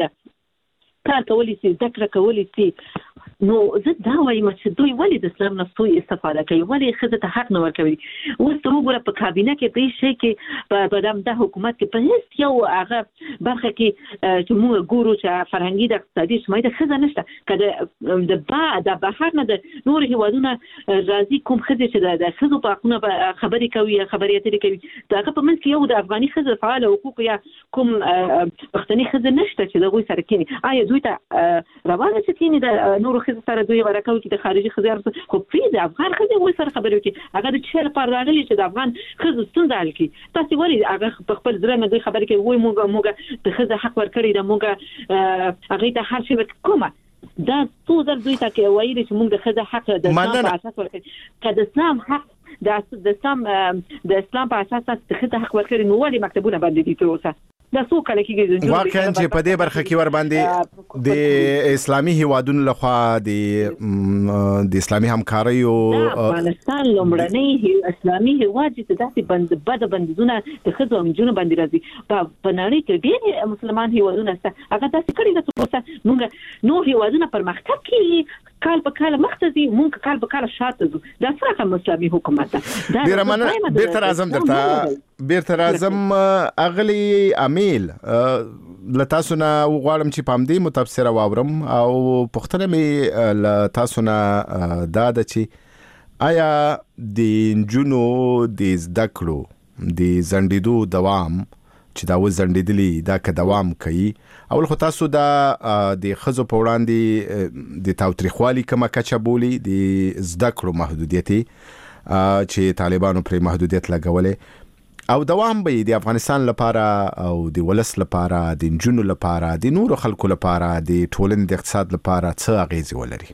ده کار کولی شي ذکر کولی شي نو زه دا وایم چې دوی ولې د اسلام نه سوء استفاده کوي ولې خزه ته حق نه ورکوي اوس ته وګوره په کابینه کې په شي کې په بدم د حکومت کې په هیڅ یو هغه برخه کې چې موږ ګورو چې فرهنګي د اقتصادي شمایده خزه نشته کله د با د بهر نه د نور هیوادونه راځي کوم خزه چې د خزو په حقونه خبري کوي خبري اترې کوي داغه په منځ کې یو د افغاني خزه فعال حقوق یا کوم پښتني خزه نشته چې دغه سره کېني آیا دوی ته روانه چې کېني د نور خزه سره دوی ورکو چې د خارجي خزر خو په د افغان خزه وې سره خبرې وکړي هغه د چیرې پر راغلي چې د افغان خزه ستونزه حل کړي تاسو ولې هغه په خپل ځل نه دوی خبرې کوي وای موږ موږ د خزه حق ورکړي د موږ هغه ته هر شي کومه دا څو ځل دوی ته کې وایي چې موږ د خزه حق د اسلام په اساس ورکړي کله اسلام حق د اسلام د اسلام په اساس د خزه حق ورکړي نو ولې مکتبونه باندې دي تروسه دا څو کله کېږي واقعا چې په دې برخه کې ور باندې د اسلامي هیوادونو لخوا د د اسلامي همکارۍ او افغانستان لومړنی اسلامي هیواد چې داسې بند بد بندونه د خزو امجونه باندې راځي په نړۍ کې ډېر مسلمان هیوادونه شته هغه داسې کړي د څه موږ نو هیوادونه پرمختګ کوي کال په کال مختزي مونږ کال په کال شاته ځو دا څنګه مسلمي حکومت ده ډیر مننه بیرته راځم درته بیرته راځم اغلی امیل لتا سونه وغواړم چې پام دې متفسره واورم او پښتنه می لتا سونه دا د چې آیا د جنو د زدکړو د زندیدو دوام چې دا و زندیدلی دا که دوام کوي اول خو تاسو دا د خزو په وړاندې د تاوتریخوالي کومه کچه بولی د زده کړو محدودیتي چې طالبانو پر محدودیت لګولې او دوام به د افغانستان لپاره او د ولس لپاره د جنونو لپاره د نورو خلکو لپاره د ټولنې د اقتصاد لپاره څه اغیزه ولري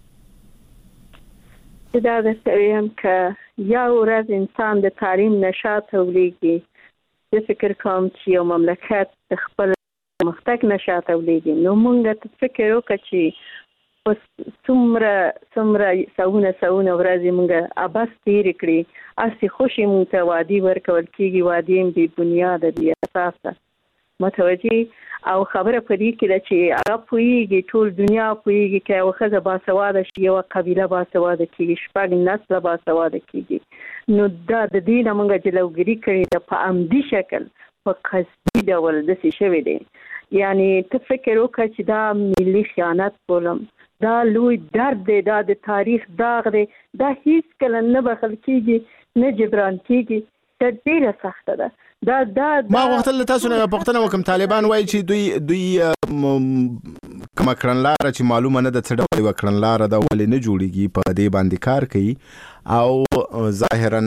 دا د سویم ک یا ورځ انسان د تعلیم نشاط ولېږي د فکر کوم چې یو مملکت د خپل مختګ نشاط ولېږي نو موږ ته فکر وکړو چې څومره څومره ساونه ساونه ورځې موږ اباس تیر کړی اسی خوشي موږ ته وادي ورکول کیږي وادي بې بنیاد دی اساسه متوجي او خبره پدې کې چې هغه پويږي ټول دنیا پويږي چې او خزه باسواده شي او قبيله باسواده کیږي شپږ نسل باسواده کیږي نو دا د دې موږ جلوګری کړی د په عمدي شکل په قصدي ډول د څه شوی دی یعنی ته فکر وکړه چې دا ملي خیانت بولم دا لوی درد دی دا د تاریخ داغ دی دا هیڅ کله نه بخل کیږي نه جبران کیږي دا ډیره سخته ده دا دا ما وخت له تاسو نه پښتنه وکم طالبان وایي چې دوی دوی کوم کړنلار چې معلومه نه ده څه ډول وکړنلار دا ولې نه جوړیږي په دې باندې کار کوي او ظاهرا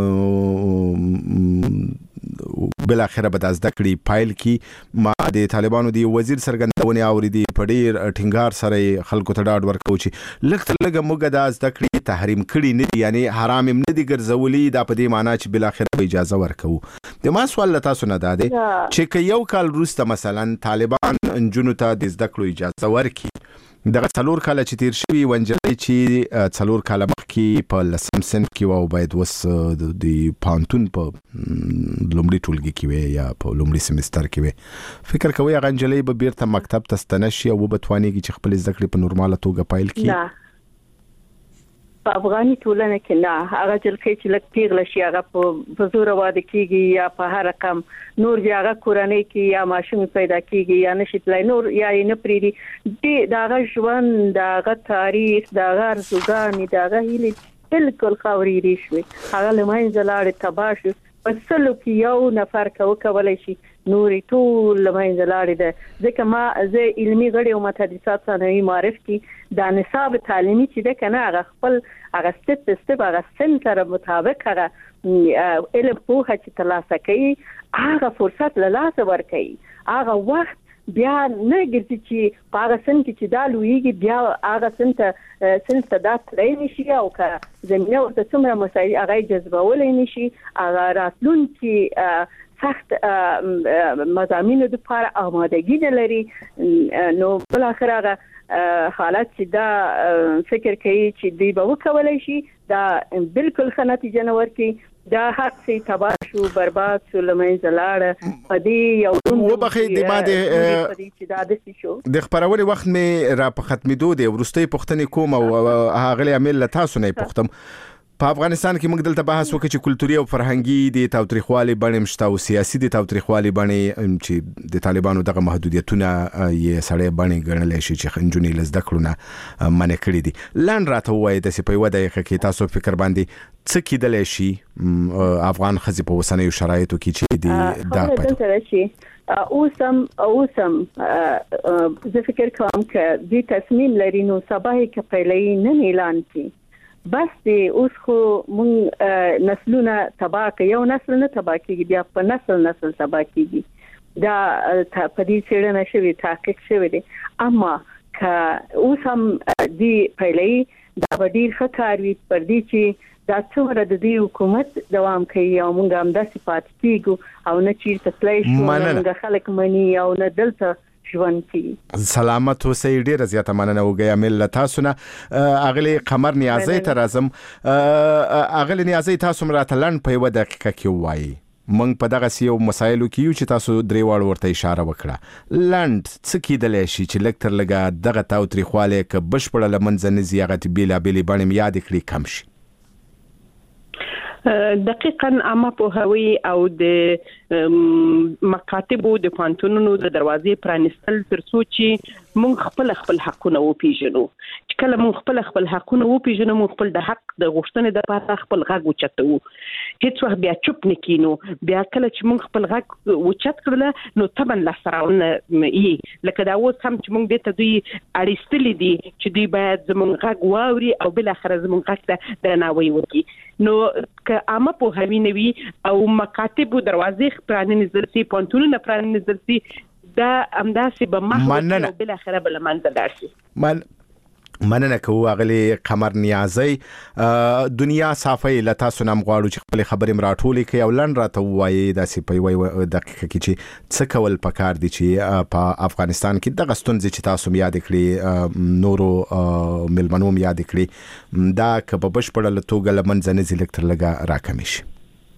بل اخره به د ذکرې فایل کې ما د طالبانو دی وزیر سرګندونې اوریدي په ډیر ټینګار سره خلکو ته ډاډ ورکو چې لکه لګه موږ د ذکرې تحریم کړي نه یعنی حرام نه دي ګرځولي دا په دې معنی چې بل اخره به اجازه ورکو د ما سوال لته سونه ده چې که یو کال وروسته مثلا طالبان انجونو ته د ذکرې اجازه ورکړي دغه څلور کاله چې تیر شوي ونجلې چې څلور کاله مخکې په لسم صنف کې و او باید وس د پانتون په لومړي ټولګي کې وي یا په لومړي سمستر کې وي فکر کوي هغه نجلې به بیرته مکتب ته ستنه شي او به توانیږي چې خپل زده کړې په نورماله توګه پیل کړي؟ نه په افغاني ټولنه کې نه، هغه جلکې چې لږ پیغله شي هغه په زور واده کیږي یا په هر رقم نور بیا هغه کورنۍ کې یا ماشوم پیدا کیږي یا نشي تلای نور یا نه پریدي دې داغه ژوند داغه تاریخ داغه ارزوګان داغه هیله بالکل خوري ریشوي هغه لمای زلاړ تباش پسلو کې یو نفر کو کولای شي نوري ټول لمای زلاړ ده ځکه ما زه علمي غړي او متحدثات ثانوي معرف کی دا نصاب تعلیمي چې ده کنه هغه خپل هغه ستپ ستپ هغه سن سره مطابق هغه علم په چې ترلاسه کوي هغه فرصت له لاسه ورکوي هغه وخت بیا نه ګرځي چې په هغه سن کې چې دا لویږي بیا هغه سن ته سن ته دا تلای نشي او که زمینه ورته څومره مسایل هغه جذبولای نشي هغه راتلونکي سخت مضامینو د لپاره آمادګي نه لري نو بل اخر هغه حالت چې دا فکر کوي چې دی به وکولای شي دا بالکل ښه نتیجه نه ورکړي دا حق سي تباہ شو برباد شو لمن زلاړه پدې یو وبخي د باندې د خبرونې وخت مې را په ختمېدو دی ورستۍ پښتنې کوم او هغه عمل له تاسو نه پښتم په افغانستان کې موږ دلته بحث وکړو چې کلتوري او فرهنګي د تاوتریخوالي بڼې مشته او سیاسي د تاوتریخوالي بڼې چې د طالبانو دغه محدودیتونه یې سړی بڼې ګڼلی شي چې نجونې له زده کړو نه منع کړي دي. لاندې راته ووایئ داسې په یوه دقیقه کې تاسو فکر باندې څه کیدلی شي افغان ښځې په اوسنیو شرایطو کې چې دا دلته شي اوسم اوسم زه فکر کوم چې د تصمیم لري نو سبا یې کپلې نه اعلان کړي بس دی اوس خو مونږ نسلونه تباہ کوي یو نسل نه تباہ کیږي بیا په نسل نسل تباہ کیږي دا په دې څېړنه شوی تحقیق شوی دی اما که اوس هم دی پهلې دا ډیر خطر وي پر دې چې دا څومره د دې حکومت دوام کوي او مونږ هم د صفات کیږو او نه چیرته تلای شو مونږ خلک مني او نه دلته ژوند کی سلامت اوسئ ډیره زیاته مننه وګیا مل تاسو نه اغلی قمر نیازی ته راځم اغلی نیازی تاسو مراته لاند په یو دقیقه کې وایي مونږ په دغه سیو مسایلو کې یو چې تاسو درې واړ ورته اشاره وکړه لاند څه کیدلی شي چې لږ تر لږه دغه تاوتریخوالی که بشپړه له منځه نه ځي هغه بېلابېلې بڼې مې یادې کړي کم شي دقیقاً عامه پوهاوی او د مکاتبو د پانتونونو د دروازې پرانستل ترڅو چې مونږ خپل خپل حقونه وپیژنو چې کله مونږ خپل خپل حقونه وپیژنو مونږ خپل د حق د غوښتنې لپاره خپل غږ اوچتو هیڅ وخت بیا چوپ نه کینو بیا کله چې مونږ خپل غږ اوچت کړل نو طبعا لاسراونه یې لکه دا اوس هم چې مونږ دې ته دوی اړیستلي دي چې دوی باید زمونږ غږ واوري او بل اخر زمونږ غږ ته درناوی وکړي نو که عامه پوهاوی نه وي او مکاتبو دروازې پرانیزل شي پانتونونه پرانیزل شي دا همداسې به محو بل اخر بل منځ داسي من مننه کوو اغلی قمر نیازی دنیا صافی لتا سنم غواړو چې خپل خبرې مراټولې کوي او لن راته وایي داسې په یوه دقیقه کې چې څه کول پکار دي چې په افغانستان کې دغه ستونزې چې تاسو یاد کړې نورو ملمنو یاد کړې دا که په بشپړه توګه له منځه نه ځي لږ تر لږه راکمې شي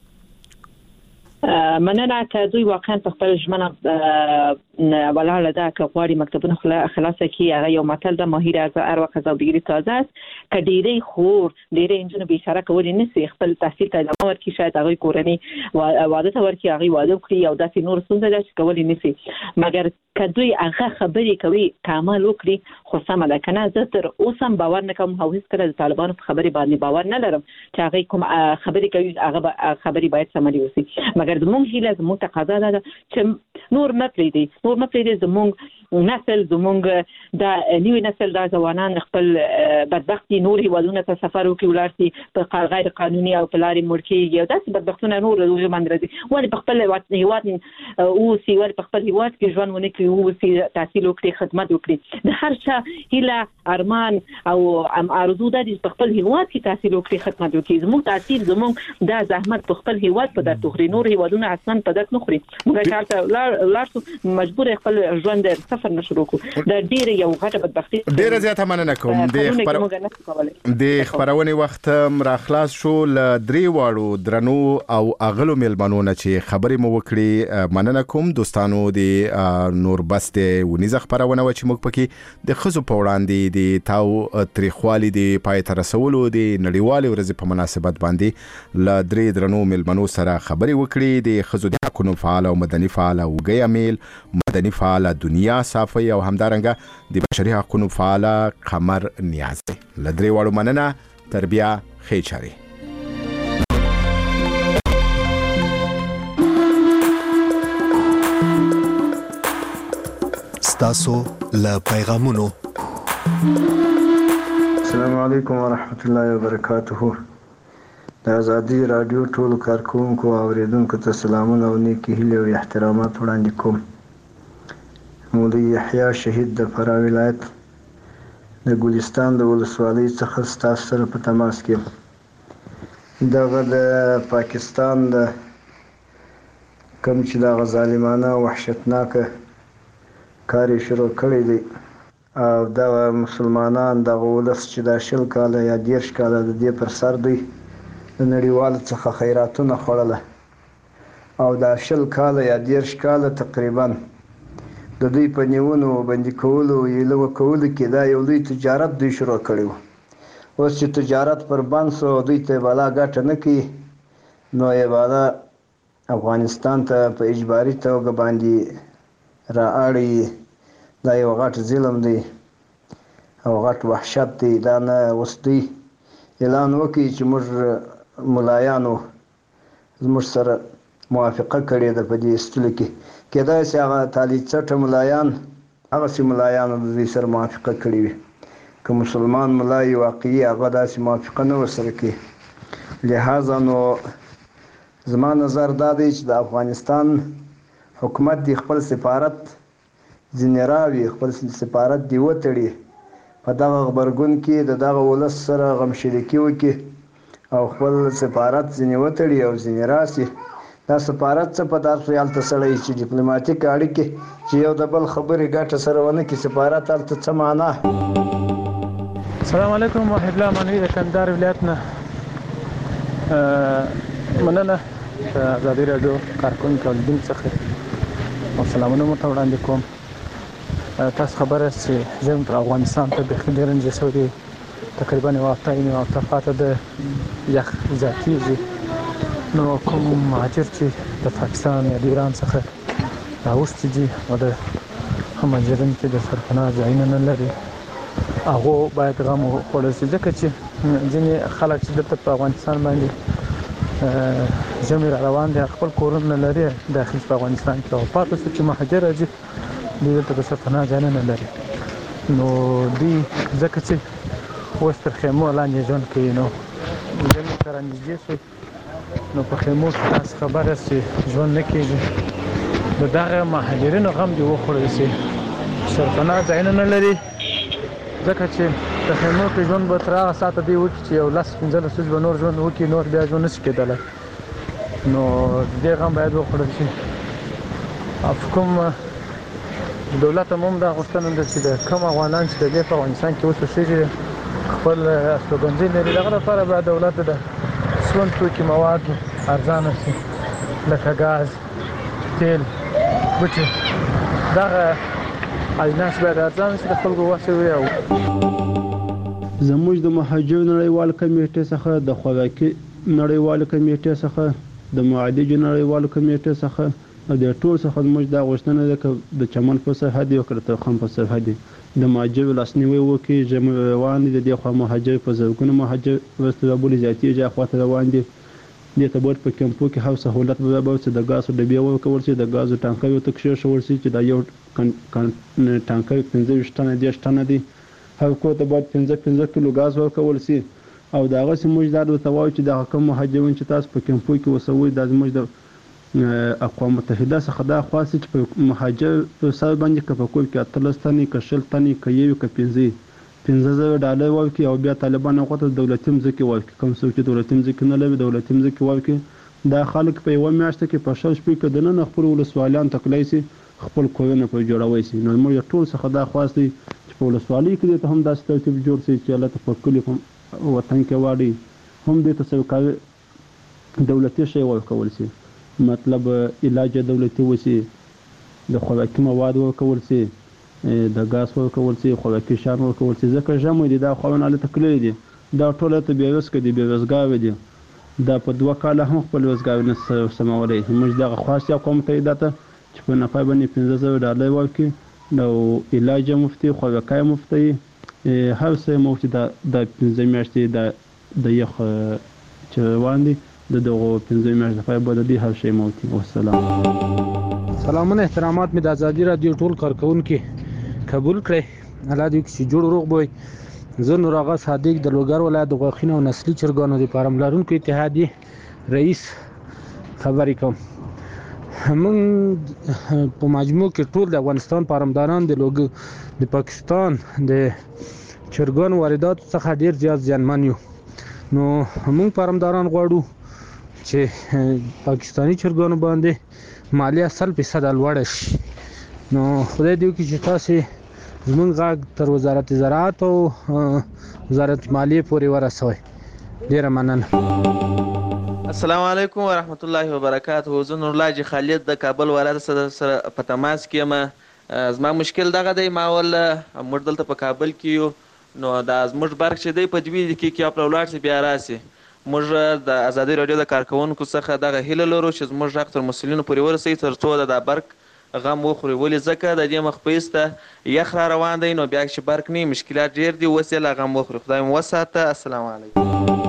مننه که دوی واقعا په خپل ژمنه ولاړه ده که غواړي مکتبونه خلاصه کړي هغه یو متل ده ماهر از ارواح خزا بگیری تازه است که ډیرې خور ډیرې انجونو بیچاره کولی نشي خپل تحصیل ته ادامه ورکړي شاید هغوی کورنۍ واده ته ورکړي هغوی واده وکړي او داسې نور ستونزه ده چې کولی نشي مګر که دوی هغه خبرې کوي که عمل وکړي خو سمه ده که نه زه تر اوسه هم باور نه کوم او هېڅکله د طالبانو په خبرې باندې باور نه لرم چې هغوی کوم خبرې کوي هغه خبرې باید سملي اوسي مګر زموږ هیله زموږ تقاضا ده چې نور مه پرېږدي نور مه پرېږدي زموږ نسل زموږ د نوي نسل دا ځوانان خپل بدبختي نور هېوادونو ته سفر وکړي ولاړ شي په غیر قانوني او په لارې مړ کېږي او داسې بدبختونه نور له باندې راځي ولې په خپل هېواد اوسي ولې په خپل هېواد کې ژوند ونه کړي اوسي تحصیل وکړي خدمت وکړي د هر چا هیله ارمان او ارزو د دې خپل هیواد کې تحصیل وکړي خدمت وکړي زموږ تحصیل زموږ د زحمت په خپل هیواد په د تخري نور هیوادونه اصلا په دک نخري موږ کارته لارسو مجبور خپل ژوند سفر نشو وکړو د ډیر یو غټه بدبختی ډیر زیاته مننه کوم د خبر د خبرونه وخت را خلاص شو ل درې واړو درنو او اغلو ملمنو نه چې خبرې مو وکړي مننه کوم دوستانو د نور بسته ونیزه خبرونه و چې موږ پکې د خزو په وړاندې د تاو تاریخوالي د پای تر رسولو د نړیوالې ورځې په مناسبت باندې ل درې درنو ملمنو سره خبرې وکړي د خزو د حقوقو فعال او مدني فعال او ګي امیل مدني فعال دنیا صافي او همدارنګه د بشري حقوقو فعال قمر نیازي ل درې واړو مننه تربیه خېچاري تاسو له پیغامونو. السلام علیکم ورحمت الله وبرکاته. د ازادي رادیو ټول کارکونکو او اوریدونکو ته سلامونه او نیکی هیله او احترامات وړاندې کوم. مولوی یحیی شهید د فراه ولایت د ګلستان د ولسوالۍ څخه ستاسو سره په تماس کې دغه د پاکستان د کوم چې د ظالمانه وحشتناکه کاری شروع کړی دی او دا مسلمانان د ولس چې د شل کاله یا دیرش کاله د دې پر سر دی د نړیوال څخه خیراتونه خوړله او د شل کاله یا دیرش کاله تقریبا د دوی په نیونو باندې کولو یلو کولو کې دا یو لوی تجارت دوی شروع کړی و. اوس چې تجارت پر بند سو دوی ته بالا ګټه نه کوي نو یې بالا افغانستان ته په اجباري توګه باندې را اړي دا یو غټ ظلم دی او غټ وحشت دی. دا نه اوس دوی اعلان وکړي چې موږ ملایانو زموږ سره موافقه کړې ده په دې ایستلو کې. کېدای شي هغه تالي چټه ملایان هغسې ملایانو د دوی سره موافقه کړې وي که مسلمان ملای واقعي هغه داسې موافقه نه ورسره کوي. لهذا نو زما نظر دا دی چې د افغانستان حکومت دی خپل سفارت ځینې راوي خپل سفارت دی وتړي په دغه غبرګون کې د دغه ولس سره غمشریکي وکړي او خپل سفارت ځینې وتړي او ځینې راسي. دا سفارت څه په داسې حالت سړی چې ډیپلوماټیک اړیکې چې یو د بل خبرې ګټه سره ونه کړي سفارت هلته څه معنا. السلام علیکم وحید الله منوي د کندهار ولایت نه مننه د ازادي راډیو کارکونکو او لیدونکو څخه او سلامونه مو ته وړاندې کوم. تاسو خبره چې زموږ په افغانستان ته بېخي ډېر نږدې شوی دی تقریبا یوه هفته یمې هفته پاته ده یخ زیاتېږي نو کوم مهاجر چې د پاکستان یا د ایران څخه راوستي دي او د مهاجرین چې د سرپناه ځایونه نه لري هغو باید غم وخوړل شي ځکه چې ځینې خلک چې دلته په افغانستان باندې ژمی را روان دي خپل کورونه لري داخل په افغانستان کې او پاتې شو چې مهاجر راځي دوی دلته په سرپناه ځایونه نه لري نو دوی ځکه چې اوس تر خیمو لاندې ژوند کوي نو ژمی سره نږدې شوي نو په خیمو کې تاسو خبره چې ژوند نه کېږي د دغه مهاجرینو غم دې وخوړل شي سرپناه ځایونه نه لري ځکه چې د خیمو کې ژوند به تر هغه ساعته دی وکړي چې یو لس پنځلس ورځې به نور ژوند وکړي نور بیا ژوند نشي کېدلی نو دې غم باید وخوړل شي. او کوم دولت هم هم دا غوښتنه ده چې د کوم افغانان چې د دې په افغانستان کې اوس اوسېږي خپل استوګنځي لري دغه لپاره باید دولت د سون توکي مواد ارزانه شي لکه ګاز تیل بوټي دغه اجناس باید ارزانه شي د خلکو وسوي. او زموږ د مهاجرو نړیوال کمیټې څخه د خوراکي نړیوال کمیټې څخه د معالجو نړیوال کمیټې څخه د ټول څخه موږ دا غوښتنه ده چې د چمن په سرحد یو کړه ترخم په سرحد د مهاجرو لاسنیوي وکړي. ژمی روان دي د دې خوا مهاجر په زرګونو مهاجر ورسته رابولي زیاتېږي اخواته روان دي دې ته باید په کمپو کې هر سهولت برابر شي د ګازو ډبې ورکول شي د ګازو ټانکر ورته کېښول شي چې دا یو ټانکر پنځه ویشت ټنه دېرش ټنه دی هر کور ته باید پنځه پنځه کیلو ګاز ورکول شي. او د هغسې موږ دا ورته وایو چې دغه کوم مهاجرین چې تاسو په کمپو کې اوسوئ دا زموږ د اقوام متحده څخه دا خواست چې په مهاجر سر باندې که په کور کې اتلس تنې که شل تنې که یو که پنځه پنځه زره ډالر ورکړي او بیا طالبان هغو ته دولتي مځکې ورکړي. کوم څوک چې دولتي مځکې نه لري دولتي مځکې ورکړي. دا خلک په یوه میاشته کې په شل شپې کې دننه خپل ولسوالیان تکلی سي، خپل کورونه پرې جوړوی سي. نو موږ ټول څخه دا خواست دی چې په ولسوالۍ کې دې ته هم داسې ترتیب جوړ سي چې هلته په کلي په وطن کې واړي هم دې ته سرکاري دولتي شی ورکول سي، مطلب علاج دولتي وسي، د خوراکي مواد ورکول سي، د ګاز ورکول سي، خوراکي شیان ورکول سي. ځکه ژمی دی، دا خاورونه هلته تللي دي، دا ټول هلته بې رزقه دي، بې روزګاره دي. دا په دوه کاله هم خپل روزګار نه سمولی. موږ دغه خواست یو کوم ته ده ته چې په نفر باندې پنځه زره ډالر ورکړي، نو علاج یې مفتي، خوراکی یې مفتي، هر څه یې مفتي. دا د پنځه میاشتې د یخ چې روان دي د دغو پنځه میاشتو لپاره به د دې هر شی مفتي. والسلام. سلامونه احترامات مې د ازادي راډیو ټول کارکوونکي قبول کړئ. الله دې وکړي چې جوړ روغ به وي. زه نور آغا صادق د لوګر ولایت د غوښینو او نسلي چرګانو د فارم لرونکو اتحادیې رئیس خبرې کوم. موږ په مجموع کې ټول د افغانستان فارمداران د لوګ د پاکستان د چرګانو وارداتو څخه ډیر زیات زیانمن یو. نو موږ فارمداران غواړو چې پاکستاني چرګانو باندې مالیه سل فیصد لوړه شي. نو خدای دې وکړي چې تاسې زمونږ غږ تر وزارت زراعت او وزارت مالیې پورې ورسوئ. ډیره مننه. السلام علیکم ورحمت الله وبرکاته. زه نورالله جي خالد د کابل ولایت سره په تماس کې یم. زما مشکل دغه دی، ما ول موږ دلته په کابل کې یو، نو دا زموږ برق چې دی په دوې دقیقې کې اپ ولاړ شي بیا راسي. موږ د ازادي راډیو د کارکوونکو څخه دغه هیله لرو چې زموږ غږ تر مسؤلینو پورې ورسوي تر څو د دا برق غم وخوري. ولې ځکه د دې مخ په ایسته یخ را روان دی، نو بیا چې برق نه مشکلات ډیر دي، اوس یې لا غم وخوري. خدای مو وساته. السلام علیکم.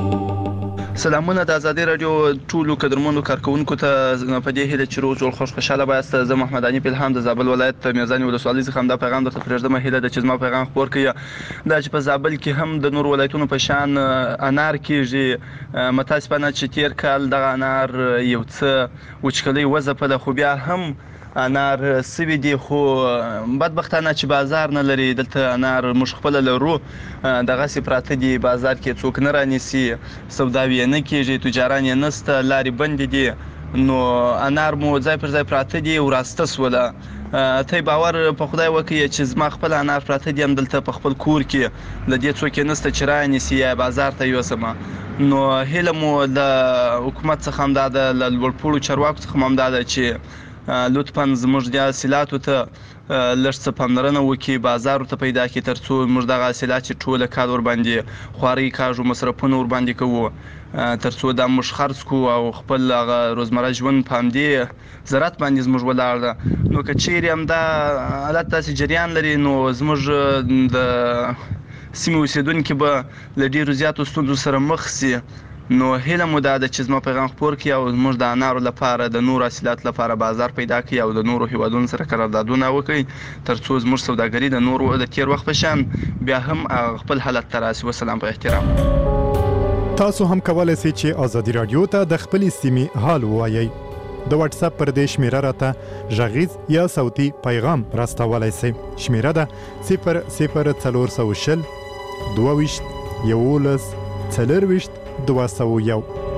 سلامونه د ازادي راډیو ټولو قدرمنو کارکوونکو ته په دې هیله چې روغ جوړ خوش خوشحاله بایاست. زه محمد علي پیلهام د زابل ولایت میرزاني ولسوالۍ څخه همدا پیغام درته پرېږدم. هیله ده چې زما پیغام خپور کړي دا چې په زابل کې هم د نور ولایتونو په شان انار کېږي. متاسفانه چې تېر کال دغه انار یو څه وچکلۍ وځپله، خو بیا هم انار سوي دي، خو بدبختانه چې بازار نه لري. دلته انار موږ خپله لرو، دغسې پراته دي، بازار کې څوک نه رانیسي، سوداوي یې نه کېږي، تجاران یې نسته، لارې بندې دي. نو انار مو ځای پر ځای پراته دي، وراسته سوله. ته باور په خدای وکړي چې زما خپل انار پراته دي همدلته په خپل کور کې، د دې څوک یې نسته چې رانیسي یا بازار ته یوسمه. نو هیله مو د حکومت څخه همدا ده، له لوړپوړو چارواکو څخه همدا ده چې لطفا زموږ د حاصلاتو ته لږ څه پاملرنه وکړي، بازار ورته پیدا کړي، تر څو موږ دغه حاصلات چې ټوله کال ورباندې خوارۍ کاږو، مصرفونه ورباندې کوو، تر څو دا موږ خرڅ کړو او خپل هغه روزمره ژوند په همدې زراعت باندې زموږ ولاړ ده. نو که چیرې همدا حالت داسې جریان لري، نو زموږ د سیمې اوسېدونکي به له ډېرو زیاتو ستونزو سره مخ سي. نو هیله مو دا ده چې زما پیغام خپور کړي او زموږ د انارو لپاره د نورو حاصلاتو لپاره بازار پیدا کړي او د نورو هیوادونو سره قراردادونه وکړي، تر څو زموږ سوداګري د نورو د تیر وخت په شان بیا هم خپل حالت ته راسي. وسلام په احترام. تاسو هم کولی شئ چې ازادي راډیو ته د خپلې سیمې حال ووایئ. د واتس اپ پر دې شمیره راته غږیز یا صوتي پیغام راستولی شئ. شمیره ده صفر صفر څلور سوه شل دوه ویشت یولس څلرویشت دوه سوه یو.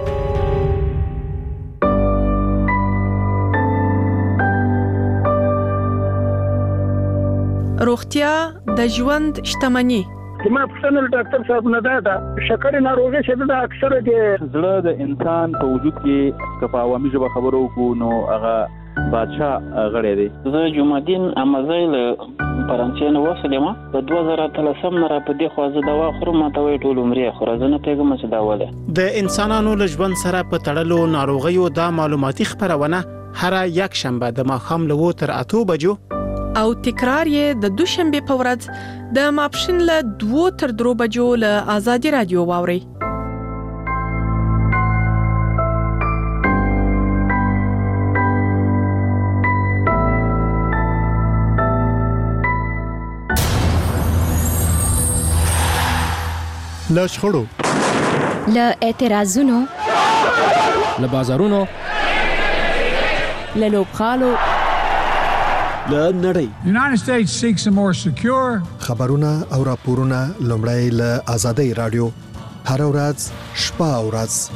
روغتیا د ژوند شتمني. زما پوښتنه له ډاکټر صاحب نه ده د شکرې ناروغي چې ده اکثره د زړه د انسان په وجود کې که په عوامي ژبه خبرو وکړو نو هغه بادشاه غړی دی. زه جمعدین امزی له فرانسې نه وسلې ما په دوه زره اتلسم نه را په دې خوا زه دوا خورم، ما ته وایي ټول عمر یې خوره، زه نه پوهېږم چې دا ولې. د انسانانو له ژوند سره په تړلو ناروغیو دا معلوماتي خپرونه هره یک شنبه د ماښام له اووه تر اتو بجو او تکرار یې د دوشنبه په ورځ د ماپښین له دوه تر درو بجو له ازادي راډیو واوري. له شخړو، له اعتراضونو، له بازارونو، له لوبخالو، له نړۍ. United States seeks a more secure خبرونه او راپورونه لومړی له آزادۍ رادیو هر ورځ شپه او ورځ.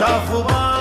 چا خوبان